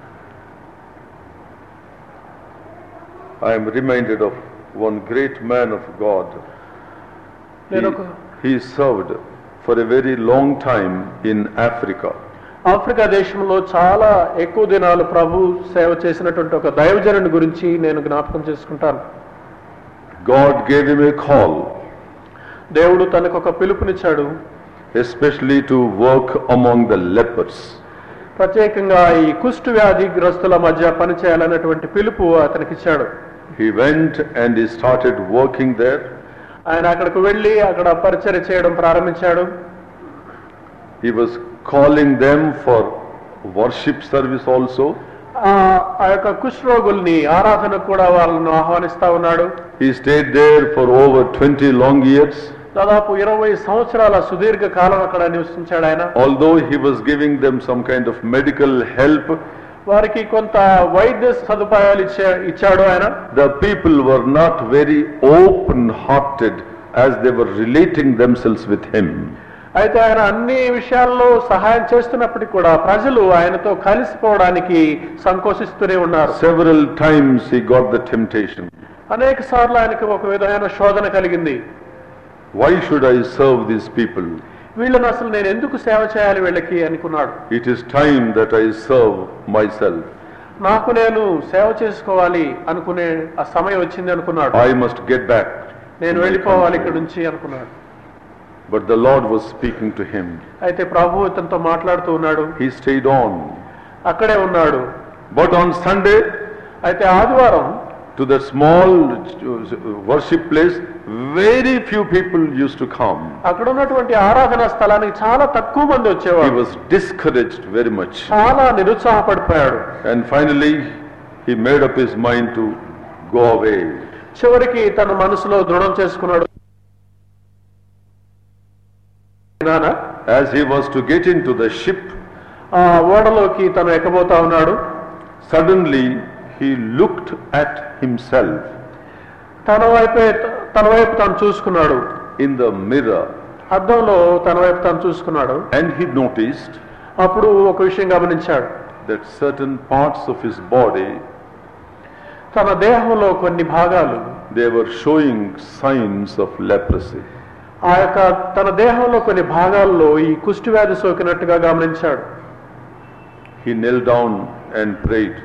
A: I am reminded of one great man of God. He,
B: నేను ఒక
A: he served for a very long time in Africa.
B: Africa దేశంలో చాలా ఎక్కువ దినాలు ప్రభు సేవ చేసినటువంటి ఒక దైవజనుడి గురించి నేను జ్ఞాపకం చేసుకుంటాను.
A: God gave him a call,
B: దేవుడు తనకు ఒక పిలుపునిచ్చాడు,
A: especially to work among the lepers.
B: ప్రత్యేకంగా ఈ కుష్టు వ్యాధి గ్రస్తుల మధ్య పనిచేయాలన్నటువంటి పిలుపు అతనికి ఇచ్చాడు.
A: He went and he started working there.
B: ఆయన అక్కడికి వెళ్ళి అక్కడ పరిచర్య చేయడం ప్రారంభించాడు.
A: He was calling them for worship service also.
B: ఆ యొక్క కుష్ఠరోగుల్ని ఆరాధనకు కూడా వాళ్ళను ఆహ్వానిస్తా ఉన్నాడు.
A: He stayed there for over twenty long years.
B: దాదాపు ఇరవై సంవత్సరాల సుదీర్ఘ కాలం అక్కడ నివసించాడు ఆయన.
A: Although he was giving them some kind of medical help,
B: వారికి కొంత వైద్య సదుపాయాలు ఇచ్చా ఇచ్చాడు ఆయన.
A: The people were not very open-hearted as they were relating themselves with him.
B: అయితే ఆయన అన్ని విషయాల్లో సహాయం చేస్తున్నప్పటికీ కూడా ప్రజలు ఆయనతో కలిసిపోవడానికి సంకోచిస్తూనే ఉన్నారు.
A: Several times he got the temptation.
B: అనేక సార్లు ఆయనకు ఒక విధమైన శోధన కలిగింది.
A: Why should I serve these people?
B: వీళ్ళని అసలు నేను ఎందుకు సేవ చేయాలి వీళ్ళకి అనుకున్నాడు.
A: It is time that I serve myself.
B: నాకు నేను సేవ చేసుకోవాలి అనుకునే ఆ సమయం వచ్చింది అనుకున్నాడు.
A: I must get back.
B: నేను వెళ్ళిపోవాలి ఇక్కడ నుంచి అనుకున్నాడు.
A: But the Lord was speaking to him.
B: అయితే ప్రభువు తనతో మాట్లాడుతూ ఉన్నాడు.
A: He stayed on.
B: అక్కడే ఉన్నాడు.
A: But on Sunday,
B: అయితే ఆదివారం
A: to the small worship place, very few people used to come.
B: అక్కడ ఉన్నటువంటి ఆరాధనా స్థలానికి చాలా తక్కువ మంది వచ్చేవారు.
A: He was discouraged very much.
B: చాలా నిరుత్సాహపడిపోయాడు.
A: And finally he made up his mind to go away.
B: చివరికి తన మనసులో దృఢం చేసుకున్నాడు.
A: As he was to get into the ship,
B: ఆ ఓడలోకి తను ఎక్కబోతా ఉన్నాడు.
A: Suddenly he looked at himself.
B: తన వైపే తన వైపు తాను చూసుకున్నాడు.
A: In the mirror.
B: అద్దంలో తన వైపు తాను చూసుకున్నాడు.
A: And he noticed
B: అప్పుడు ఒక విషయం గమనించాడు.
A: that certain parts of his body,
B: తన దేహంలో కొన్ని భాగాలు,
A: they were showing signs of leprosy.
B: ఆ యొక్క తన దేహంలో కొన్ని భాగాల్లో ఈ కుష్టి వ్యాధి సోకినట్టుగా గమనించాడు.
A: He knelt down and prayed.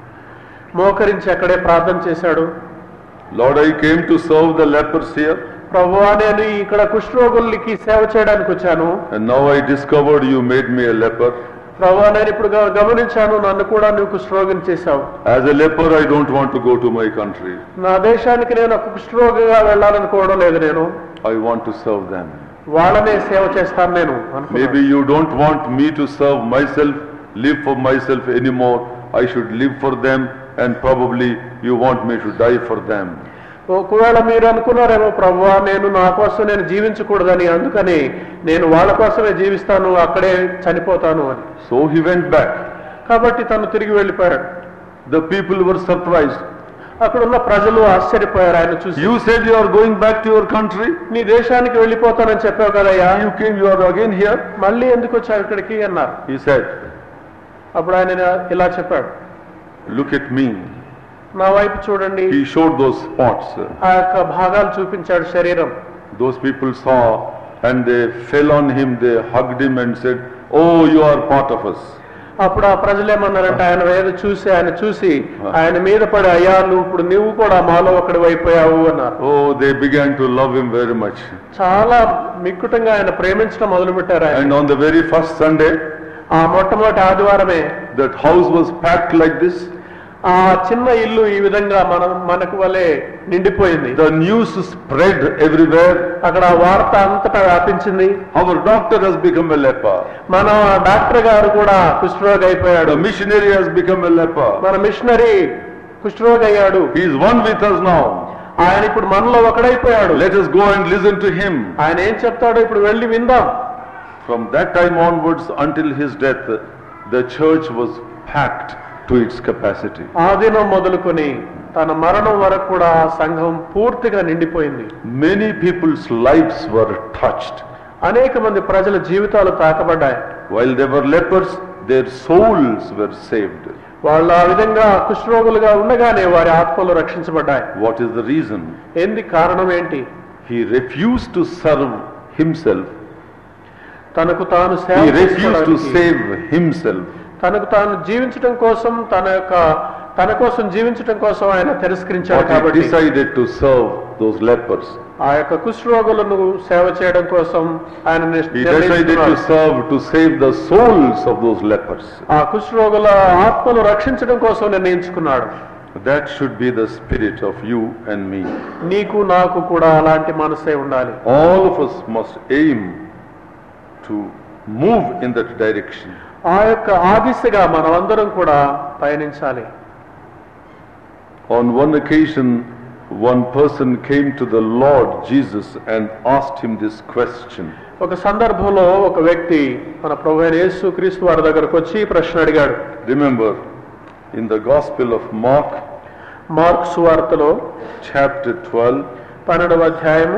B: మోకరించి అక్కడే ప్రార్థన చేశాడు.
A: Lord, I came to serve the lepers here.
B: ప్రభువా, నేను ఇక్కడ కుష్ఠరోగులకి సేవ చేయడానికి వచ్చాను.
A: And now I discovered you made me a leper.
B: ప్రభువా, నేను ఇప్పుడు గమనించాను, నన్ను కూడా నువ్వు కుష్ఠరోగిని చేశావు.
A: As a leper, I don't want to go to my country.
B: నా దేశానికి నేను ఒక కుష్ఠరోగిగా వెళ్ళాలనుకోవడం లేదు. నేను
A: I want to serve them.
B: వాళ్ళనే సేవ చేస్తాను నేను అనుకున్నాను.
A: Maybe you don't want me to serve myself, live for myself anymore. I should live for them, and probably you want me to die for them.
B: ఒకవేళ మీరు అనుకున్నారేమో, ప్రభువా నేను నా కోసం నేను జీవించకూడదని, అందుకని నేను వాళ్ళ కోసమే జీవిస్తాను, అక్కడే చనిపోతాను అని.
A: So he went back.
B: కాబట్టి తను తిరిగి వెళ్ళిపోయాడు.
A: The people were surprised.
B: అక్కడ ఉన్న ప్రజలు ఆశ్చర్యపోయారు ఆయన చూసి.
A: You said you are going back to your country.
B: నీ దేశానికి వెళ్ళిపోతానని చెప్పావు కదయ్యా,
A: You came, you are again here.
B: మళ్ళీ ఎందుకు వచ్చావు ఇక్కడికి అన్నారు.
A: He said,
B: అప్పుడు ఆయన ఇలా చెప్పాడు,
A: look at me.
B: నా వైపు చూడండి.
A: He showed those spots.
B: ఆ యొక్క భాగాలు చూపించాడు శరీరం.
A: Those people saw and they fell on him, they hugged him and said, oh, you are part of us.
B: అప్పుడు ఆ ప్రజలు ఏమన్నారంటే, ఆయన ఏదో చూసి ఆయన చూసి ఆయన మీద పడి, అయ్యా నువ్వు ఇప్పుడు నువ్వు కూడా మాలో ఒకటి అయిపోయావు అన్నారు.
A: Oh, they began to love him very much.
B: చాలా మిక్కుటంగా ఆయన ప్రేమించడం మొదలు పెట్టారు.
A: And on the very first Sunday,
B: ఆ మొట్టమొదటి ఆదివారమే
A: that house was packed like this.
B: ఆ చిన్న ఇల్లు ఈ విధంగా మన మనకు వలె నిండిపోయింది.
A: The news spread everywhere.
B: అక్కడ వార్త అంతటా వ్యాపించింది.
A: Our doctor has become a leper.
B: మన డాక్టర్ గారు కూడా కుష్ఠరోగి అయిపోయాడు.
A: The missionary has become a leper.
B: మన మిషనరీ కుష్ఠరోగి అయ్యాడు.
A: He is one with us now.
B: ఆయన ఇప్పుడు మనలో ఒకడైపోయాడు.
A: Let us go and listen to him.
B: ఆయన ఏం చెప్తాడో ఇప్పుడు వెళ్ళి విందాం.
A: From that time onwards until his death, the church was packed to its capacity.
B: ఆ దినం మొదలుకొని తన మరణం వరకు కూడా సంఘం పూర్తిగా నిండిపోయింది.
A: Many people's lives were touched.
B: అనేక మంది ప్రజల జీవితాలు తాకబడ్డాయి.
A: While they were lepers, their souls were saved.
B: వాళ్ళు ఆ విధంగా కుష్ఠరోగులుగా ఉండగానే వారి ఆత్మలు రక్షించబడ్డాయి.
A: What is the reason?
B: ఏంది కారణం ఏంటి?
A: He refused to serve himself.
B: తనకు తాను సేవ
A: He refused to
B: చేసుకోవడానికి,
A: save himself.
B: తనకు తాను జీవించడం కోసం, తన యొక్క తన కోసం జీవించడం కోసం ఆయన తిరస్కరించాడు.
A: But he
B: కాబట్టి
A: decided to serve those lepers.
B: ఆ యొక్క కుష్ఠరోగులను సేవ చేయడం కోసం ఆయన
A: He decided to serve to save the souls of those lepers.
B: ఆ కుష్ఠరోగుల ఆత్మలు రక్షించడం కోసం నిర్ణయించుకున్నాడు.
A: That should be the spirit of you and me.
B: నీకు నాకు కూడా అలాంటి మనసే ఉండాలి.
A: All of us must aim to move in that direction.
B: ఆ యొక్క ఆ దిశగా మనమందరం కూడా పయనించాలి.
A: On one occasion, one person came to the Lord Jesus and asked him this question.
B: ఒక సందర్భంలో ఒక వ్యక్తి మన ప్రభువైన యేసుక్రీస్తు వారి దగ్గరకు వచ్చి ప్రశ్న అడిగాడు.
A: Remember, in the Gospel of Mark,
B: Mark సువార్తలో
A: chapter twelve,
B: పన్నెండవ అధ్యాయము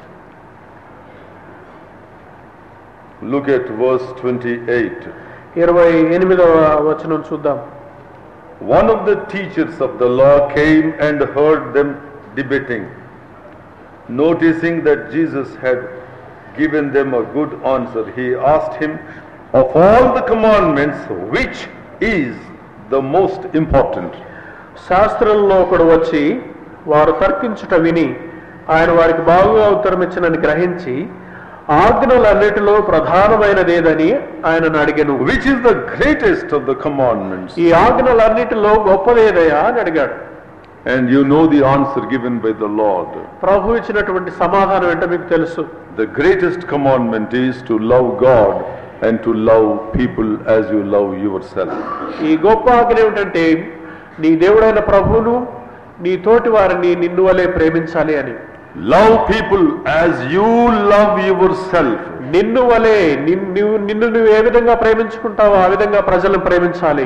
A: look at verse twenty-eight.
B: ఇరవై ఎనిమిదవ వచనం చూద్దాం.
A: One of the teachers of the law came and heard them debating. Noticing that Jesus had given them a good answer, he asked him, of all the commandments, which is the most important?
B: శాస్త్రంలో ఒకడు వచ్చి వారు తర్కించుట విని ఆయన వారికి బాగుగా ఉత్తరం ఇచ్చినని గ్రహించి ఆజ్ఞలన్నిటిలో ప్రధానమైనదేదని ఆయనను అడిగెను.
A: Which is the greatest of the commandments?
B: ఈ ఆజ్ఞలన్నిటిలో గొప్పదేదయా అని అడిగాడు.
A: And you know the answer given by the Lord.
B: ప్రభు ఇచ్చినటువంటి సమాధానం ఏంటో మీకు తెలుసు.
A: The greatest commandment is to love God and to love people as you love yourself.
B: ఈ గొప్ప ఆజ్ఞ ఏమిటంటే నీ దేవుడైన ప్రభువును నీ తోటి వారిని నిన్ను వలె ప్రేమించాలి అని.
A: Love people as you love yourself.
B: నిన్ను వలె నిన్ను నిన్ను నువ్వు ఏ విధంగా ప్రేమించుకుంటావో ఆ విధంగా ప్రజలను ప్రేమించాలి.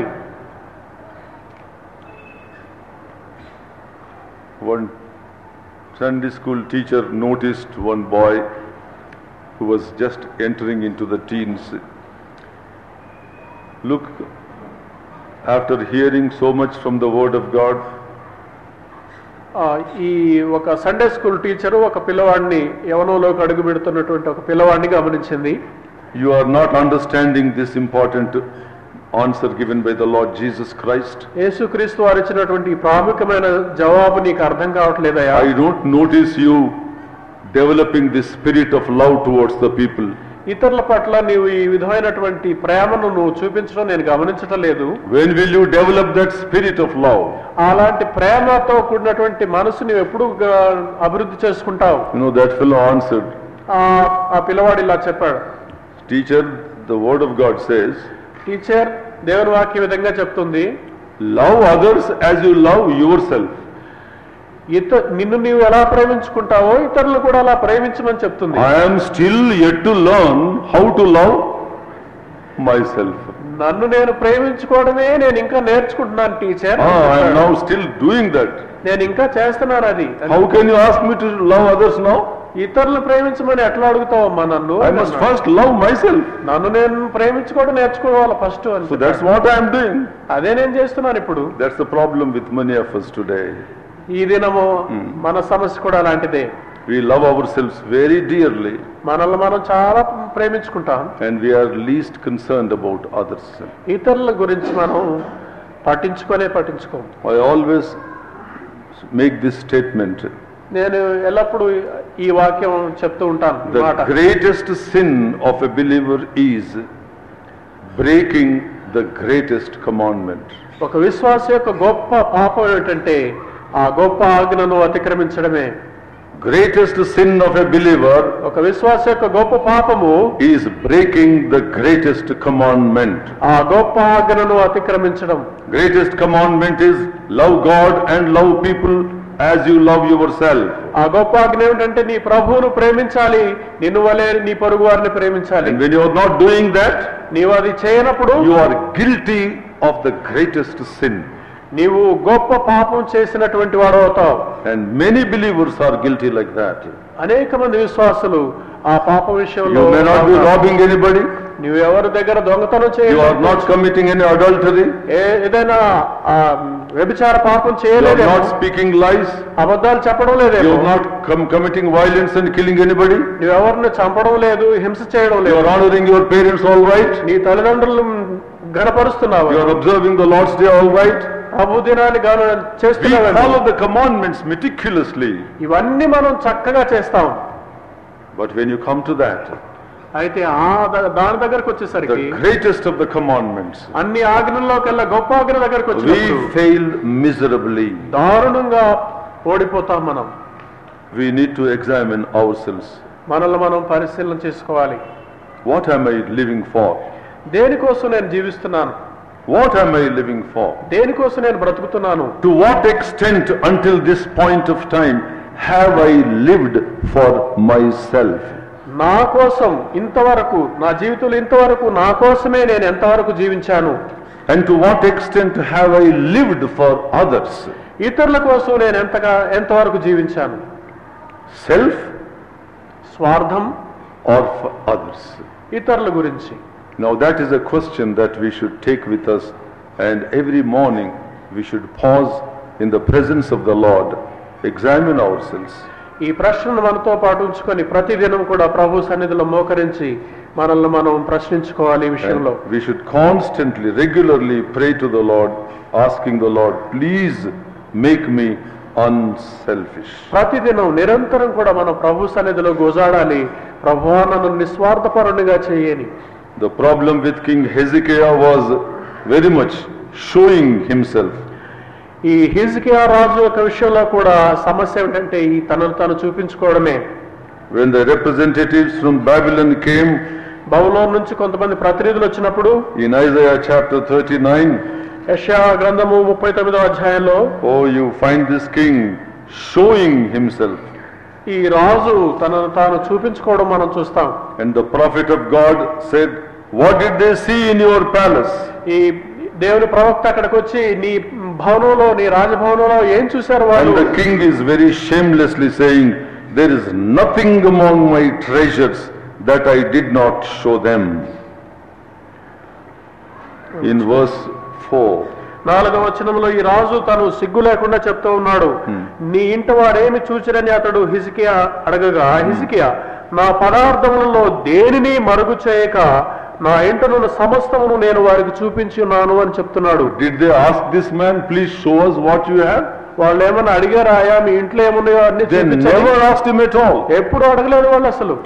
A: One Sunday school teacher noticed one boy who was just entering into the teens. Look, after hearing so much from the word of God,
B: ఈ ఒక సండే స్కూల్ టీచరు ఒక పిల్లవాడిని యవనంలోకి అడుగు పెడుతున్నటువంటి ఒక పిల్లవాడిని గమనించింది.
A: you are not understanding this important answer given by the Lord Jesus Christ.
B: యేసుక్రీస్తు వారు ఇచ్చినటువంటి ప్రాముఖ్యమైన జవాబు నీకు అర్థం కావట్లేదయా?
A: I don't notice you developing this spirit of love towards the people.
B: ఇతరుల పట్ల నీవు ఈ విధమైనటువంటి ప్రేమను నువ్వు చూపించడం నేను గమనించటం లేదు.
A: When will you develop that spirit of love?
B: అలాంటి ప్రేమతో కూడినటువంటి మనసు నువ్వు ఎప్పుడు అభివృద్ధి చేసుకుంటావు?
A: You know, that fellow answered,
B: ఆ పిల్లవాడు ఇలా చెప్పాడు.
A: Teacher, the word of God says,
B: teacher, దేవుని వాక్య విధంగా చెప్తుంది,
A: love others as you love yourself.
B: ఇత నిన్ను నీవు ఎలా ప్రేమించుకుంటావో ఇతరులు కూడా అలా ప్రేమించమని చెప్తుంది.
A: I am still yet to learn how to love myself.
B: నన్ను నేను ప్రేమించుకోవడమే నేను ఇంకా నేర్చుకుంటున్నాను teacher.
A: I am now still doing that.
B: నేను ఇంకా చేస్తున్నాను అది.
A: How can you ask me to love others now?
B: ఇతరులు ప్రేమించమని ఎట్లా అడుగుతావమ్మా నన్ను?
A: I must first love myself.
B: నన్ను నేను ప్రేమించుకోవడం నేర్చుకోవాలి ఫస్ట్ అని.
A: So that's what I am doing.
B: అదే నేను చేస్తున్నాను ఇప్పుడు.
A: That's the problem with many of us today.
B: ఈ దినము మన సమస్య కూడా అలాంటిదే.
A: We love ourselves very dearly.
B: మనల్ని మనం చాలా ప్రేమించుకుంటాం.
A: And we are least concerned about others.
B: ఇతరుల గురించి మనం పట్టించుకోనే పట్టించుకోం.
A: I always make this statement.
B: నేను ఎల్లప్పుడూ ఈ వాక్యం చెప్తూ ఉంటాను.
A: The greatest sin of a believer is breaking the greatest commandment.
B: ఒక విశ్వాసి యొక్క గొప్ప పాపం ఏంటంటే ఆ గొప్ప ఆజ్ఞను అతిక్రమించడమే.
A: Greatest sin of a believer
B: ఒక విశ్వాసి యొక్క గొప్ప పాపము
A: is breaking the greatest commandment.
B: ఆ గొప్ప ఆజ్ఞను అతిక్రమించడం.
A: Greatest commandment is love God and love people as you love yourself.
B: ఆ గొప్ప ఆజ్ఞ ఏమిటంటే నీ ప్రభువును ప్రేమించాలి, నిన్ను వలె నీ పొరుగు వారిని ప్రేమించాలి.
A: And when you are not doing that,
B: నీవు అది చేయనప్పుడు
A: you are guilty of the greatest sin.
B: నీవు గొప్ప పాపం చేసినటువంటి వాడు అవుతావు.
A: And many believers are guilty like that.
B: అనేక మంది విశ్వాసులు ఆ పాప విషయంలో
A: You may not be robbing anybody.
B: నీవు ఎవరి దగ్గర దొంగతనం
A: You
B: చేయలేదు.
A: are not committing any adultery.
B: ఏదైనా వ్యభిచార పాపం
A: You are
B: చేయలేదు.
A: not speaking lies.
B: అబద్ధాలు చెప్పడం లేదు.
A: You are not com- committing violence and killing anybody.
B: నువ్వు ఎవరిని చంపడం లేదు, హింస చేయడం
A: You
B: లేదు.
A: are honoring your parents all right.
B: నీ తల్లిదండ్రులు గణపరుస్తున్నావు.
A: You are observing the Lord's Day all right.
B: ప్రభు దినాన్ని గాను
A: We
B: చేస్తున్నాం.
A: follow the commandments meticulously.
B: ఇవన్నీ మనం చక్కగా చేస్తాం.
A: But when you come to that,
B: అయితే ఆ ద- దాని దగ్గరకు వచ్చేసరికి
A: the greatest of the commandments,
B: అన్ని ఆజ్ఞల్లోకెల్లా గొప్ప ఆజ్ఞ దగ్గరకు
A: we
B: వచ్చినప్పుడు
A: fail miserably.
B: దారుణంగా ఓడిపోతాం మనం.
A: We need to examine ourselves.
B: మనల్ని మనం పరిశీలన చేసుకోవాలి.
A: What am I living for?
B: దేనికోసం నేను జీవిస్తున్నాను,
A: What am I living for?
B: దేనికోసం నేను బ్రతుకుతున్నాను,
A: To what extent until this point of time have I lived for myself?
B: నా కోసం ఇంతవరకు నా జీవితంలో ఇంతవరకు నా కోసమే నేను ఎంతవరకు జీవించాను,
A: And to what extent have I lived for others?
B: ఇతరుల కోసం నేను ఎంతగా ఎంతవరకు జీవించాను.
A: Self
B: స్వార్థం
A: or for others?
B: ఇతరుల గురించి.
A: Now that is a question that we should take with us, and every morning we should pause in the presence of the Lord, examine ourselves.
B: ఈ ప్రశ్నను మనతో పాటు ఉంచుకొని ప్రతిదినం కూడా ప్రభు సన్నిధిలో మోకరించి మనల్ని మనం ప్రశ్నించుకోవాలి ఈ విషయంలో.
A: And we should constantly, regularly pray to the Lord, asking the Lord, please make me unselfish.
B: ప్రతిదినం నిరంతరం కూడా మనం ప్రభు సన్నిధిలో గోజాడాలి, ప్రభువా నన్ను నిస్వార్థపరునిగా చేయని.
A: The problem with King Hezekiah was very much showing himself.
B: ఈ హిజ్కియా రాజు యొక్క విషయంలో కూడా సమస్య ఏంటంటే ఈ తనను తాను చూపించుకోవడమే.
A: When the representatives from Babylon came,
B: బబులోను నుంచి కొంతమంది ప్రతినిధులు వచ్చినప్పుడు
A: in Isaiah chapter thirty-nine,
B: యెషయా గ్రంథము ముప్పై తొమ్మిదో అధ్యాయంలో
A: oh, you find this king showing himself.
B: ఈ రాజు తనను తాను చూపించుకోవడం మనం చూస్తాం.
A: And the prophet of God said, what did they see in your palace?
B: ఈ దేవుని ప్రవక్త అక్కడికి వచ్చి నీ భవనంలో నీ రాజభవనంలో ఏం చూశారు వాళ్ళు?
A: And the king is very shamelessly saying, there is nothing among my treasures that I did not show them. In verse four.
B: నాలుగవ వచనంలో ఈ రాజు తను సిగ్గు లేకుండా చెప్తూ ఉన్నాడు, నీ ఇంట వారేమి చూచిరని అతడు హిజ్కియా అడగగా, హిజ్కియా నా పదార్థములలో దేనిని మరుగు చేయక నా ఇంటనున్న సమస్తమును నేను వారికి చూపించి ఉన్నాను అని చెప్తున్నాడు.
A: Did they ask this man, please show us what you have?
B: వాళ్ళు ఏమన్నా అడిగారాయా మీ ఇంట్లో ఏమున్నాయో అన్ని
A: They
B: చూపించండి?
A: never asked him at all.
B: ఎప్పుడు అడగలేదు వాళ్ళు అసలు.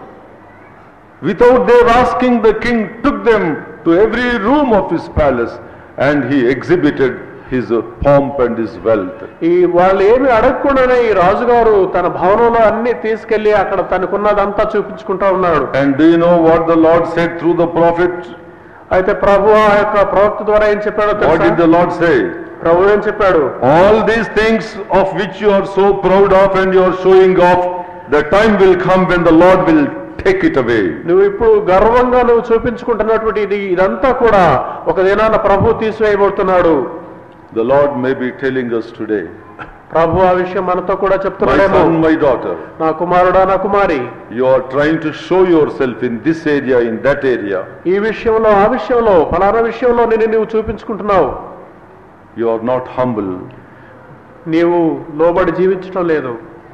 A: Without their asking, the king took them to every room of his palace and he exhibited his uh, pomp and his wealth.
B: ఈ వాళ్ళు ఏమి అడగకుండానే ఈ రాజుగారు తన భవనంలో అన్ని తీసుకెళ్లి అక్కడ తనకున్నదంతా చూపించుకుంటా ఉన్నాడు.
A: And do you know what the Lord said through the prophet?
B: అయితే ప్రభు ఆ యొక్క ప్రవక్త ద్వారా ఏం చెప్పాడో
A: What did
B: తెలుసా?
A: the Lord say?
B: ప్రభు ఏం చెప్పాడు?
A: All these things of which you are so proud of and you are showing off, the time will come when the Lord will take it away.
B: నువ్వు ఇప్పుడు గర్వంగా నువ్వు చూపించుకుంటున్నటువంటి ఇది ఇదంతా కూడా ఒక దినాన ప్రభు తీసివేయబోతున్నాడు.
A: The Lord may be telling us today,
B: ప్రభు ఆ విషయం మనతో కూడా
A: my
B: చెప్తున్నాడేమో,
A: son, my daughter,
B: నా కుమారుడా నా కుమారి,
A: you are trying to show yourself in this area, in that area.
B: ఈ విషయంలో ఆ విషయంలో ఫలానా విషయంలో నేను నువ్వు చూపించుకుంటున్నావు.
A: You are not humble.
B: నీవు లోబడి జీవించడం లేదు,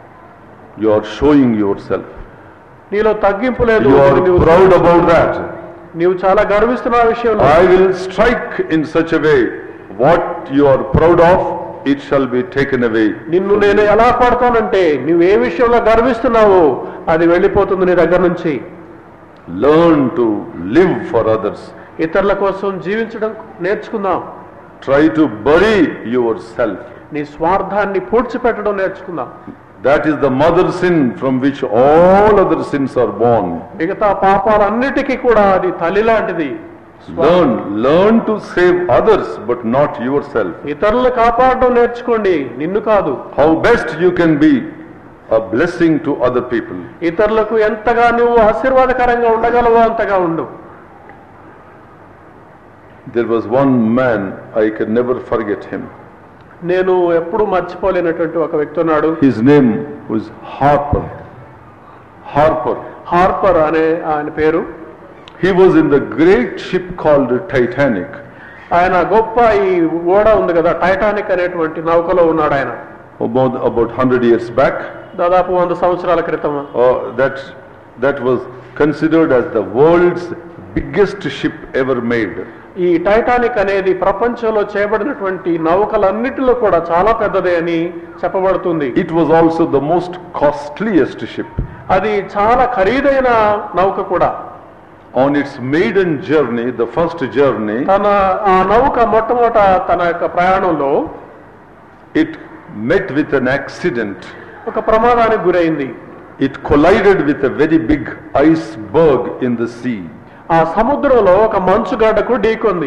A: You are showing yourself.
B: నీలో తగ్గింపు లేదు.
A: You are
B: నీవు
A: proud about that.
B: నీవు చాలా గర్విస్తున్న ఆ విషయంలో.
A: I will strike in such a way, what you are proud of, it shall be taken away.
B: నిన్ను నేను ఎలా పడతానంటే నువ్వు ఏ విషయంలో గర్విస్తున్నావో అది వెళ్ళిపోతుంది నీ దగ్గర నుంచి.
A: Learn to live for others.
B: ఇతరుల కోసం జీవించడం నేర్చుకుందాం.
A: Try to bury yourself.
B: నీ స్వార్థాన్ని పూడ్చిపెట్టడం నేర్చుకుందాం.
A: That is the mother sin from which all other sins are born.
B: మిగతా పాపాలన్నిటికీ కూడా అది తల్లి లాంటిది.
A: Learn, learn to save others, but not yourself.
B: ఇతరులను కాపాడడం నేర్చుకోండి, నిన్ను కాదు.
A: How best you can be a blessing to other people.
B: ఇతరులకు ఎంతగా నువ్వు ఆశీర్వాదకరంగా ఉండగలవో అంతగా ఉండు.
A: There was one man, I can never forget him.
B: నేను ఎప్పుడు మర్చిపోలేనటువంటి ఒక వ్యక్తి ఉన్నాడు.
A: His name was Harper. Harper.
B: Harper అనే ఆయన పేరు.
A: He was in the great ship called Titanic.
B: ఆయన గొప్ప ఈ ఓడ ఉంది కదా టైటానిక్ అనేటువంటి నౌకలో ఉన్నాడు ఆయన.
A: About about hundred years back.
B: దాదాపు వంద సంవత్సరాల క్రితం.
A: Uh, that that was considered as the world's biggest ship ever made.
B: ఈ టైటానిక్ అనేది ప్రపంచంలో చేయబడినటువంటి నౌకలన్నిటిలో కూడా చాలా పెద్దదే అని చెప్పబడుతుంది.
A: It was also the most costliest ship.
B: అది చాలా ఖరీదైన నౌక కూడా.
A: On its maiden journey, the first journey,
B: తన ఆ నౌక మొట్టమొదట తన యొక్క ప్రయాణంలో
A: it met with an accident.
B: ఒక ప్రమాదానికి గురైంది.
A: It collided with a very big iceberg in the sea.
B: ఆ సముద్రంలో ఒక మంచుగడ్డకు ఢీకొంది.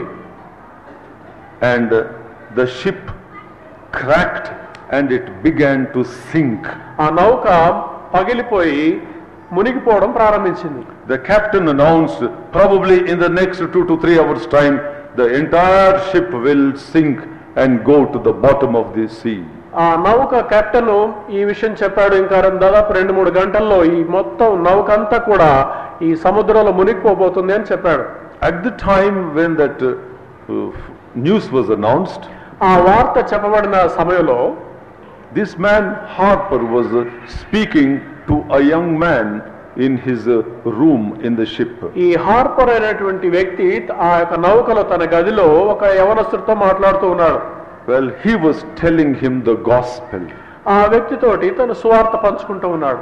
A: And the ship cracked and it began to sink.
B: ఆ నౌక పగిలిపోయి మునిగిపోవడం ప్రారంభించింది.
A: The captain announced, probably in the next two to three hours time, the entire ship will sink and go to the bottom of the sea.
B: ఆ నౌక captain ఈ విషయం చెప్పాడు. ఇంకా దాదాపు రెండు మూడు గంటల్లో ఈ మొత్తం నౌక అంతా కూడా ఈ సముద్రంలో మునిగిపోబోతుంది అని చెప్పాడు.
A: At the time when that uh, news was announced,
B: ఆ వార్త చెప్పబడిన సమయంలో
A: this man Harper was uh, speaking to a young man in his uh, room in the ship.
B: ఈ హార్పర్ అనేటువంటి వ్యక్తి ఆ యొక్క నౌకలో తన గదిలో ఒక యవనస్తుడితో మాట్లాడుతూ ఉన్నాడు.
A: Well, he was telling him the gospel.
B: ఆ వ్యక్తితోటి తను సువార్త పంచుకుంటూ ఉన్నాడు.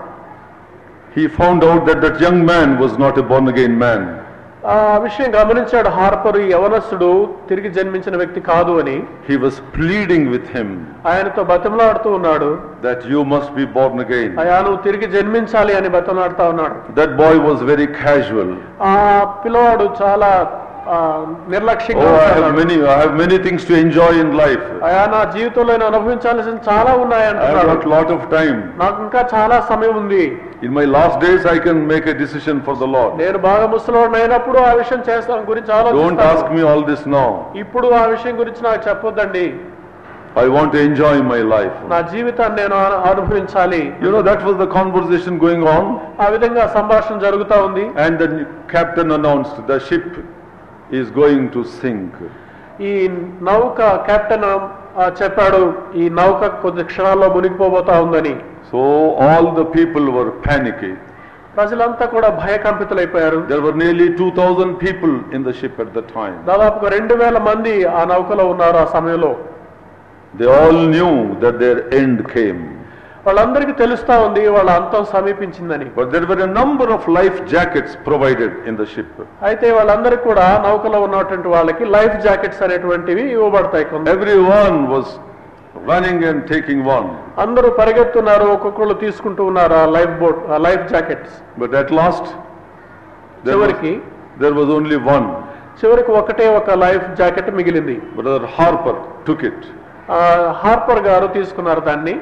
A: He found out that that young man was not a born again man.
B: ఆ విషయం గమనించాడు హార్పర్ ఈ యవనస్తుడు తిరిగి జన్మించిన వ్యక్తి కాదు అని.
A: He was pleading with him
B: ఆయనతో బతిమలాడుతూ ఉన్నాడు.
A: that you must be born again.
B: అయ్యా నువ్వు తిరిగి జన్మించాలి అని బతిమలాడుతూ ఉన్నాడు.
A: That boy was very casual.
B: ఆ పిల్లవాడు చాలా నిర్లక్ష్యంగా,
A: oh, I have many I have many things to enjoy in life.
B: అయ్యా నా జీవితంలో నేను అనుభవించాల్సిన చాలా ఉన్నాయి
A: I
B: అంటున్నాడు.
A: have got lot of time.
B: నాకు ఇంకా చాలా సమయం ఉంది.
A: In my last days I can make a decision for the Lord.
B: నేను బాగా ముసలోడిని అయినప్పుడు ఆ విషయం చేస్తాను గురించి
A: Don't
B: ఆలోచిస్తాను.
A: ask me all this now.
B: ఇప్పుడు ఆ విషయం గురించి నాకు చెప్పొద్దండి.
A: I want to enjoy my life.
B: నా జీవితాన్ని నేను అను- అనుభవించాలి.
A: You know, that was the conversation going on.
B: ఆ విధంగా సంభాషణ జరుగుతా ఉంది.
A: And the captain announced the ship is going to sink.
B: ఈ నౌక కెప్టెన్ చెప్పాడు ఈ నౌక కొద్ది క్షణాల్లో మునిగిపోబోతా ఉందని.
A: So all the people were panicky.
B: ప్రజలంతా కూడా భయకంపితులైపోయారు.
A: There were nearly two thousand people in the ship at the time.
B: దాదాపుగా రెండు వేల మంది ఆ నౌకలో ఉన్నారు ఆ సమయంలో.
A: They all knew that their end came.
B: వాళ్ళందరికీ తెలుస్తా ఉంది వాళ్ళ అంతం సమీపించిందని.
A: But there were a number of life jackets provided in the ship.
B: అయితే వాళ్ళందరికీ కూడా నౌకలో ఉన్నటువంటి వాళ్ళకి లైఫ్ జాకెట్స్ అనేటువంటివి ఇవ్వబడతాయి.
A: Everyone was running and taking one.
B: అందరూ పరిగెత్తున్నారు, ఒక్కొక్కళ్ళు తీసుకుంటూ ఉన్నారు ఆ లైఫ్ బోట్ ఆ life jackets.
A: But at last there was,
B: చివరికి
A: there was only one.
B: చివరికి ఒకటే ఒక లైఫ్ జాకెట్ మిగిలింది.
A: Brother Harper took it.
B: Harper గారు తీసుకున్నారు దాన్ని.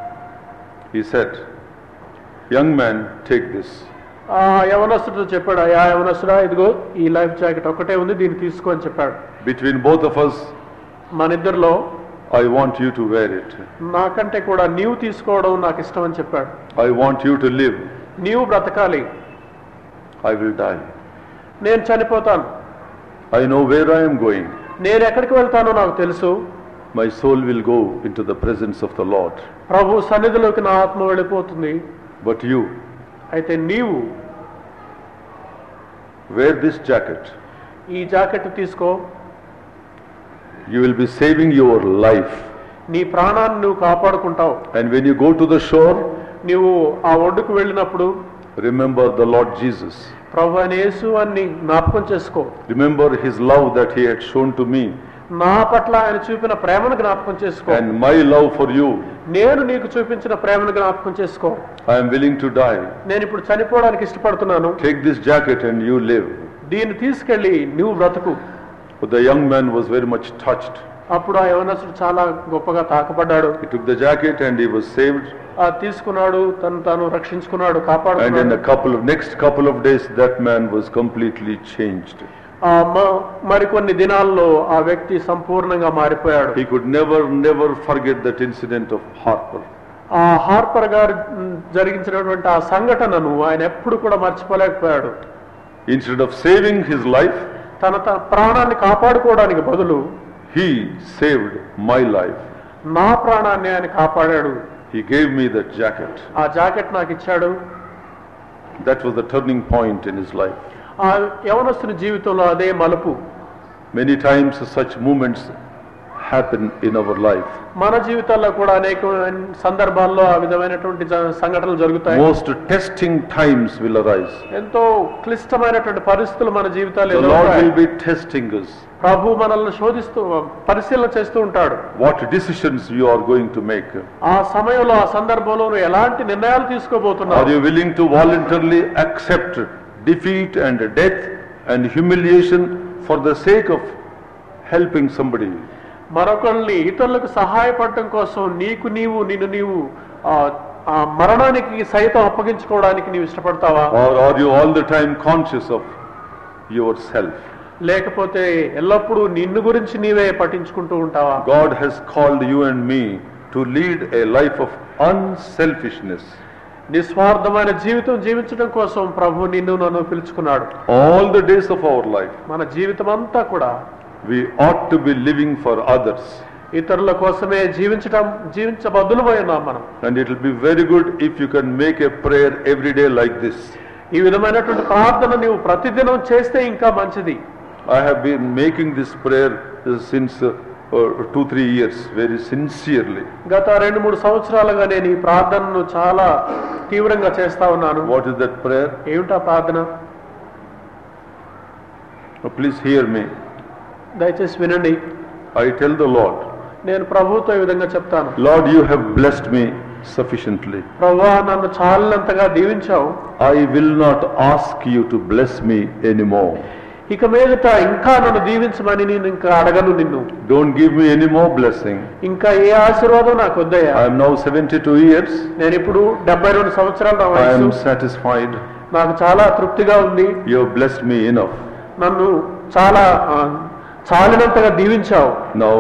A: He said, young man, take this.
B: ఆ యవనస్తుడు చెప్పాడు, ఆ యవనస్తుడా ఇదిగో ఈ లైఫ్ జాకెట్ ఒకటే ఉంది దీన్ని తీసుకో అని చెప్పాడు.
A: Between both of us,
B: మన ఇద్దరిలో
A: I want you to wear it.
B: నాకంటే కూడా నీవు తీసుకోవడం నాకు ఇష్టం అని చెప్పాడు.
A: I want you to live.
B: నీవు బ్రతకాలి,
A: I will die.
B: నేను చనిపోతాను.
A: I know where I am going.
B: నేను ఎక్కడికి వెళ్తానో నాకు తెలుసు.
A: My soul will go into the presence of the Lord.
B: ప్రభు సన్నిధిలోకి నా ఆత్మ వెళ్ళిపోతుంది.
A: But you,
B: అయితే నీవు
A: wear this jacket.
B: ఈ జాకెట్ తీసుకో.
A: You will be saving your life.
B: నీ ప్రాణాన్ని నువ్వు కాపాడుకుంటావు.
A: And when you go to the shore,
B: నీవు ఆ ఒడ్డుకు వెళ్ళినప్పుడు
A: remember the Lord Jesus.
B: ప్రభు అయిన యేసు అని జ్ఞాపకం చేసుకో.
A: Remember his love that he had shown to me.
B: నా పట్ల ఆయన చూపిన ప్రేమను జ్ఞాపకం చేసుకో.
A: And my love for you.
B: నేను నీకు చూపించిన ప్రేమను జ్ఞాపకం చేసుకో.
A: I am willing to die.
B: నేను ఇప్పుడు చనిపోవడానికి ఇష్టపడుతున్నాను.
A: Take this jacket and you live.
B: దీన్ని తీసుకెళ్లి నువ్వు బ్రతుకు.
A: But the young man was very much touched.
B: అప్పుడు ఆ యవనస్తుడు చాలా గొప్పగా తాకపడ్డాడు.
A: He took the jacket and he was saved.
B: ఆ తీసుకున్నాడు, తను తాను రక్షించుకున్నాడు,
A: And in
B: కాపాడుకున్నాడు.
A: a couple of next couple of days, that man was completely changed.
B: ఆ మ- మరికొన్ని దినాల్లో ఆ వ్యక్తి సంపూర్ణంగా మారిపోయాడు.
A: He could never, never forget that incident of Harper.
B: ఆ హార్పర్ గారు మ్, జరిగించినటువంటి ఆ సంఘటనను ఆయన ఎప్పుడు కూడా మర్చిపోలేకపోయాడు.
A: Instead of saving his life,
B: తన తన ప్రాణాన్ని కాపాడుకోవడానికి బదులు
A: he saved my life.
B: నా ప్రాణాన్ని ఆయన కాపాడాడు.
A: He gave me that jacket.
B: ఆ జాకెట్ నాకు ఇచ్చాడు.
A: That was the turning point in his life.
B: ఆ యవనస్తుని జీవితంలో అదే మలుపు.
A: Many times such moments happen in our life.
B: మన జీవితాల్లో కూడా అనేక సందర్భాల్లో ఆ విధమైనటువంటి సంఘటనలు జరుగుతాయి.
A: Most testing times will arise.
B: ఎంతో క్లిష్టమైనటువంటి పరిస్థితులు మన జీవితాల్లో
A: The Lord will be testing us.
B: ప్రభు మనల్ని శోధిస్తూ పరిశీలన చేస్తూ ఉంటాడు.
A: What decisions you are going to make?
B: ఆ సమయంలో ఆ సందర్భంలో నువ్వు ఎలాంటి నిర్ణయాలు తీసుకోబోతున్నావు?
A: Are you willing to voluntarily accept defeat and death and humiliation for the sake of helping somebody?
B: మరొకరిని ఇతరులకు సహాయపడటం కోసం నీకు నీవు నిన్ను నీవు ఆ మరణానికి సైతం అప్పగించుకోవడానికి నీవు ఇష్టపడతావా?
A: Or are you all the time conscious of yourself?
B: లేకపోతే ఎల్లప్పుడూ నిన్ను గురించి నీవే పట్టించుకుంటూ ఉంటావా?
A: God has called you and me to lead a life of unselfishness.
B: నిస్వార్థమైన జీవితం జీవించడం కోసం ప్రభు నిన్ను నన్ను పిలుచుకున్నాడు.
A: All the days of our life
B: మన జీవితం అంతా కూడా
A: we ought to be living for others.
B: ఇతరుల కోసమే జీవించడం జీవించబద్దులమై ఉన్నాం మనం.
A: And it will be very good if you can make a prayer every day like this.
B: ఈ విధమైనటువంటి ప్రార్థన నీవు ప్రతిదినం చేస్తే ఇంకా మంచిది.
A: I have been making this prayer since uh, uh, two three years very sincerely.
B: గత రెండు మూడు సంవత్సరాలుగా నేను ఈ ప్రార్థనను చాలా తీవ్రంగా చేస్తా ఉన్నాను.
A: What is that prayer?
B: ఏమిటా ప్రార్థన?
A: Oh, please hear me.
B: దయచేసి వినండి.
A: I tell the Lord,
B: నేను ప్రభువుతో ఈ విధంగా చెప్తాను.
A: Lord, you have blessed me sufficiently.
B: ప్రభువా నన్ను చాలినంతగా దీవించావు.
A: I will not ask you to bless me anymore.
B: ఇక మీదట ఇంకా నన్ను దీవించమని నేను ఇంకా అడగను నిన్ను.
A: Don't give me any more blessing.
B: ఇంకా ఏ ఆశీర్వాదం నాకు వద్దయ్యా.
A: I am now seventy-two years.
B: నేను ఇప్పుడు డెబ్బై రెండు సంవత్సరాలు నా
A: I
B: వయసు.
A: am satisfied.
B: నాకు చాలా తృప్తిగా ఉంది.
A: You have blessed me enough.
B: నన్ను చాలా చాలినంతగా దీవించావు.
A: Now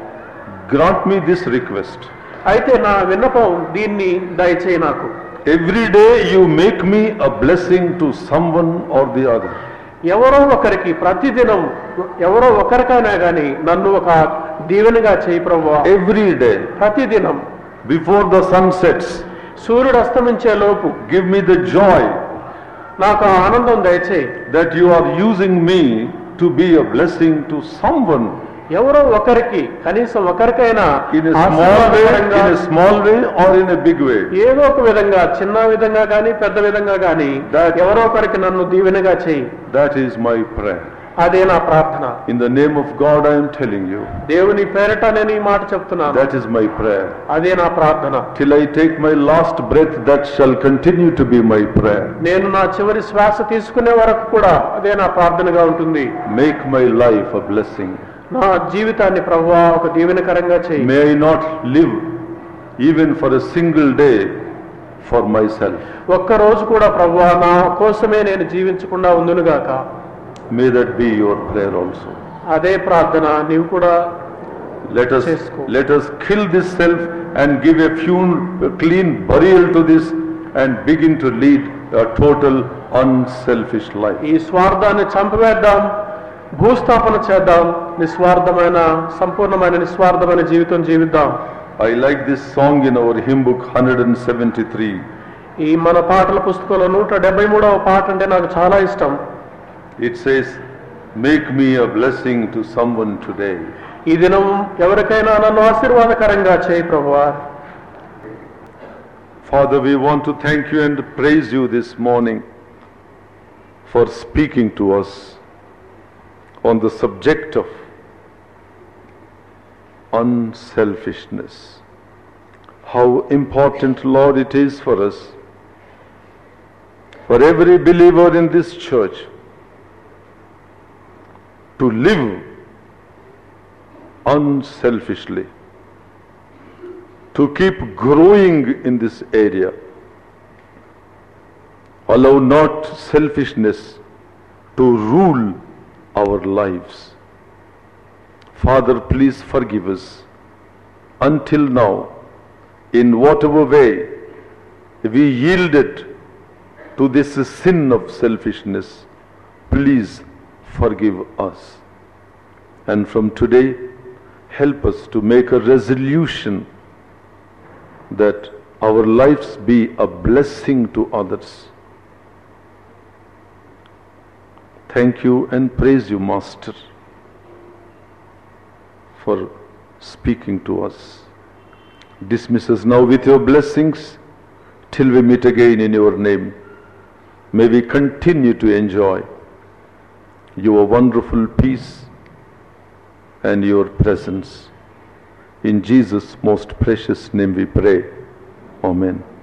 A: grant me this request.
B: అయితే నా విన్నపం దీన్ని దయచేయి నాకు.
A: Every day you make me a blessing to someone or the other.
B: ఎవరో ఒకరికి ప్రతిదినం ఎవరో ఒకరికైనా గాని నన్ను ఒక దీవెనగా చేయి ప్రభువా.
A: Every day
B: ప్రతిదినం
A: before the sun sets,
B: సూర్యుడు అస్తమించే లోపు
A: give me the joy
B: నాకు ఆనందం దయచేయి.
A: that you are using me to be a blessing to someone.
B: ఎవరో ఒకరికి కనీసం ఒకరికైనా
A: In a small way, in a small way or in a big way.
B: ఏదో ఒక విధంగా చిన్న విధంగా గాని పెద్ద విధంగా గాని ఎవరో ఒకరికి నన్ను దీవెనగా చేయి.
A: That is my prayer.
B: అదే నా ప్రార్థన.
A: In the name of God I am telling you.
B: దేవుని పేరట నేను ఈ మాట చెప్తున్నాను.
A: That is my prayer.
B: అదే నా ప్రార్థన.
A: Till I take my last breath, that shall continue to be my prayer.
B: నేను నా చివరి శ్వాస తీసుకునే వరకు కూడా అదే నా ప్రార్థనగా ఉంటుంది.
A: Make my life a blessing.
B: నా జీవితాన్ని ప్రభువా ఒక దీవెనకరంగా చేయి.
A: May I not live even for a single day for myself.
B: ఒక్క రోజు కూడా ప్రభువా నా కోసమే నేను జీవించకుండా ఉందునుగాక.
A: May that be your prayer also.
B: అదే ప్రార్థన నీవు కూడా
A: Let us
B: చేసుకో.
A: let us kill this self and give a funeral, a clean burial to this and begin to lead a total unselfish life.
B: ఈ స్వార్థాన్ని చంపివేద్దాం, భూస్థాపన చేద్దాం, నిస్వార్థమైన సంపూర్ణమైన నిస్వార్థమైన జీవితం జీవిద్దాం.
A: I like this song in our hymn book one seventy-three.
B: ఈ మన పాటల పుస్తకంలో నూట డెబ్బై మూడవ పాట అంటే నాకు చాలా ఇష్టం.
A: It says, make me a blessing to someone today.
B: ఈ దినం ఎవరికైనా నన్ను ఆశీర్వాదకరంగా చేయి ప్రభువా.
A: Father, we want to thank you and praise you this morning for speaking to us on the subject of unselfishness. How important, Lord, it is for us, for every believer in this church, to live unselfishly, to keep growing in this area. Allow not selfishness to rule our lives. Father, please forgive us. Until now, in whatever way we yielded to this sin of selfishness, please forgive us. And from today, help us to make a resolution that our lives be a blessing to others. thank you and praise you, Master, for speaking to us. Dismiss us now with your blessings till we meet again in your name. May we continue to enjoy your wonderful peace and your presence. In Jesus' most precious name we pray. Amen.